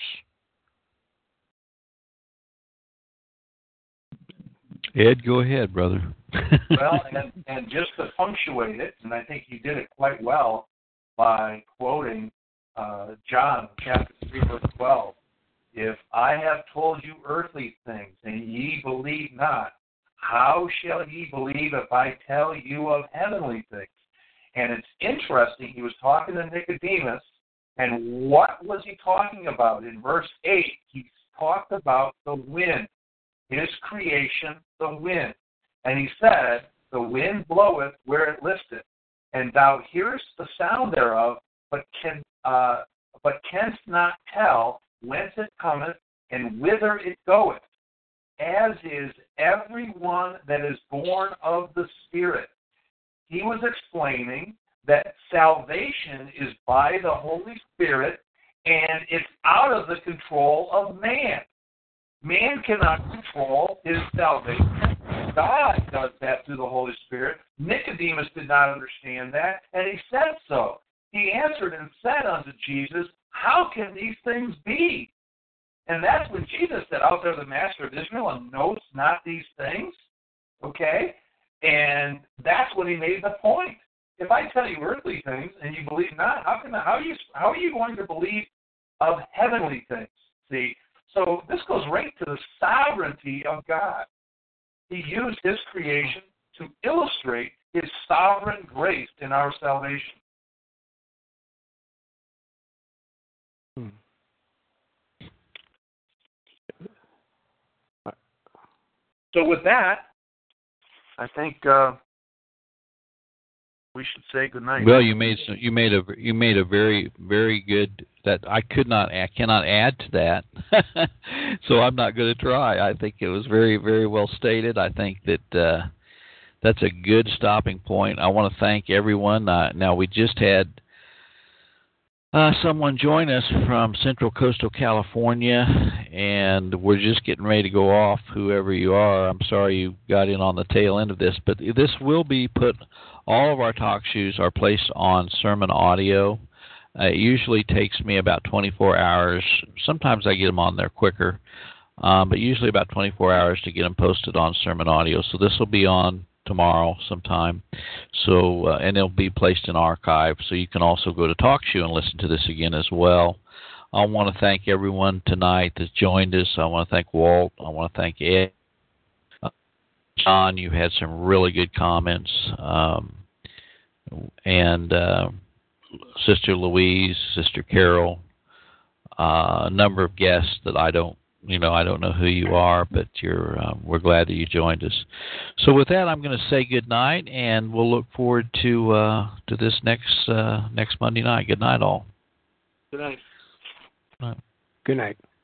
Ed, go ahead, brother. Well, and, and just to punctuate it, and I think you did it quite well by quoting uh, John chapter three, verse twelve. If I have told you earthly things, and ye believe not, how shall ye believe if I tell you of heavenly things? And it's interesting, he was talking to Nicodemus, and what was he talking about? In verse eight, he talked about the wind, his creation, the wind. And he said, the wind bloweth where it listeth, and thou hearest the sound thereof, but can uh, but canst not tell whence it cometh, and whither it goeth, as is every one that is born of the Spirit. He was explaining that salvation is by the Holy Spirit, and it's out of the control of man. Man cannot control his salvation. God does that through the Holy Spirit. Nicodemus did not understand that, and he said so. He answered and said unto Jesus, how can these things be? And that's when Jesus said, out there the master of Israel, and knows not these things. Okay? And that's when he made the point. If I tell you earthly things and you believe not, how can how are you how are you going to believe of heavenly things? See? So this goes right to the sovereignty of God. He used his creation to illustrate his sovereign grace in our salvation. Hmm. So with that, I think uh, we should say good night. Well, you made some, you made a you made a very very good that I could not I cannot add to that, so I'm not going to try. I think it was very very well stated. I think that uh, that's a good stopping point. I want to thank everyone. Uh, now we just had Uh, someone join us from Central Coastal California, and we're just getting ready to go off, whoever you are. I'm sorry you got in on the tail end of this, but this will be put, all of our talk shows are placed on sermon audio. Uh, it usually takes me about twenty-four hours. Sometimes I get them on there quicker, um, but usually about twenty-four hours to get them posted on sermon audio. So this will be on tomorrow sometime, so uh, and it'll be placed in archive, so you can also go to TalkShoe and listen to this again as well. I want to thank everyone tonight that joined us. I want to thank Walt. I want to thank Ed. Uh, John, you had some really good comments, um, and uh, Sister Louise, Sister Carol, uh, a number of guests that I don't you know, I don't know who you are, but you're uh, we're glad that you joined us. So with that, I'm going to say good night, and we'll look forward to uh, to this next uh, next Monday night. Good night, all. Good night. All right. Good night.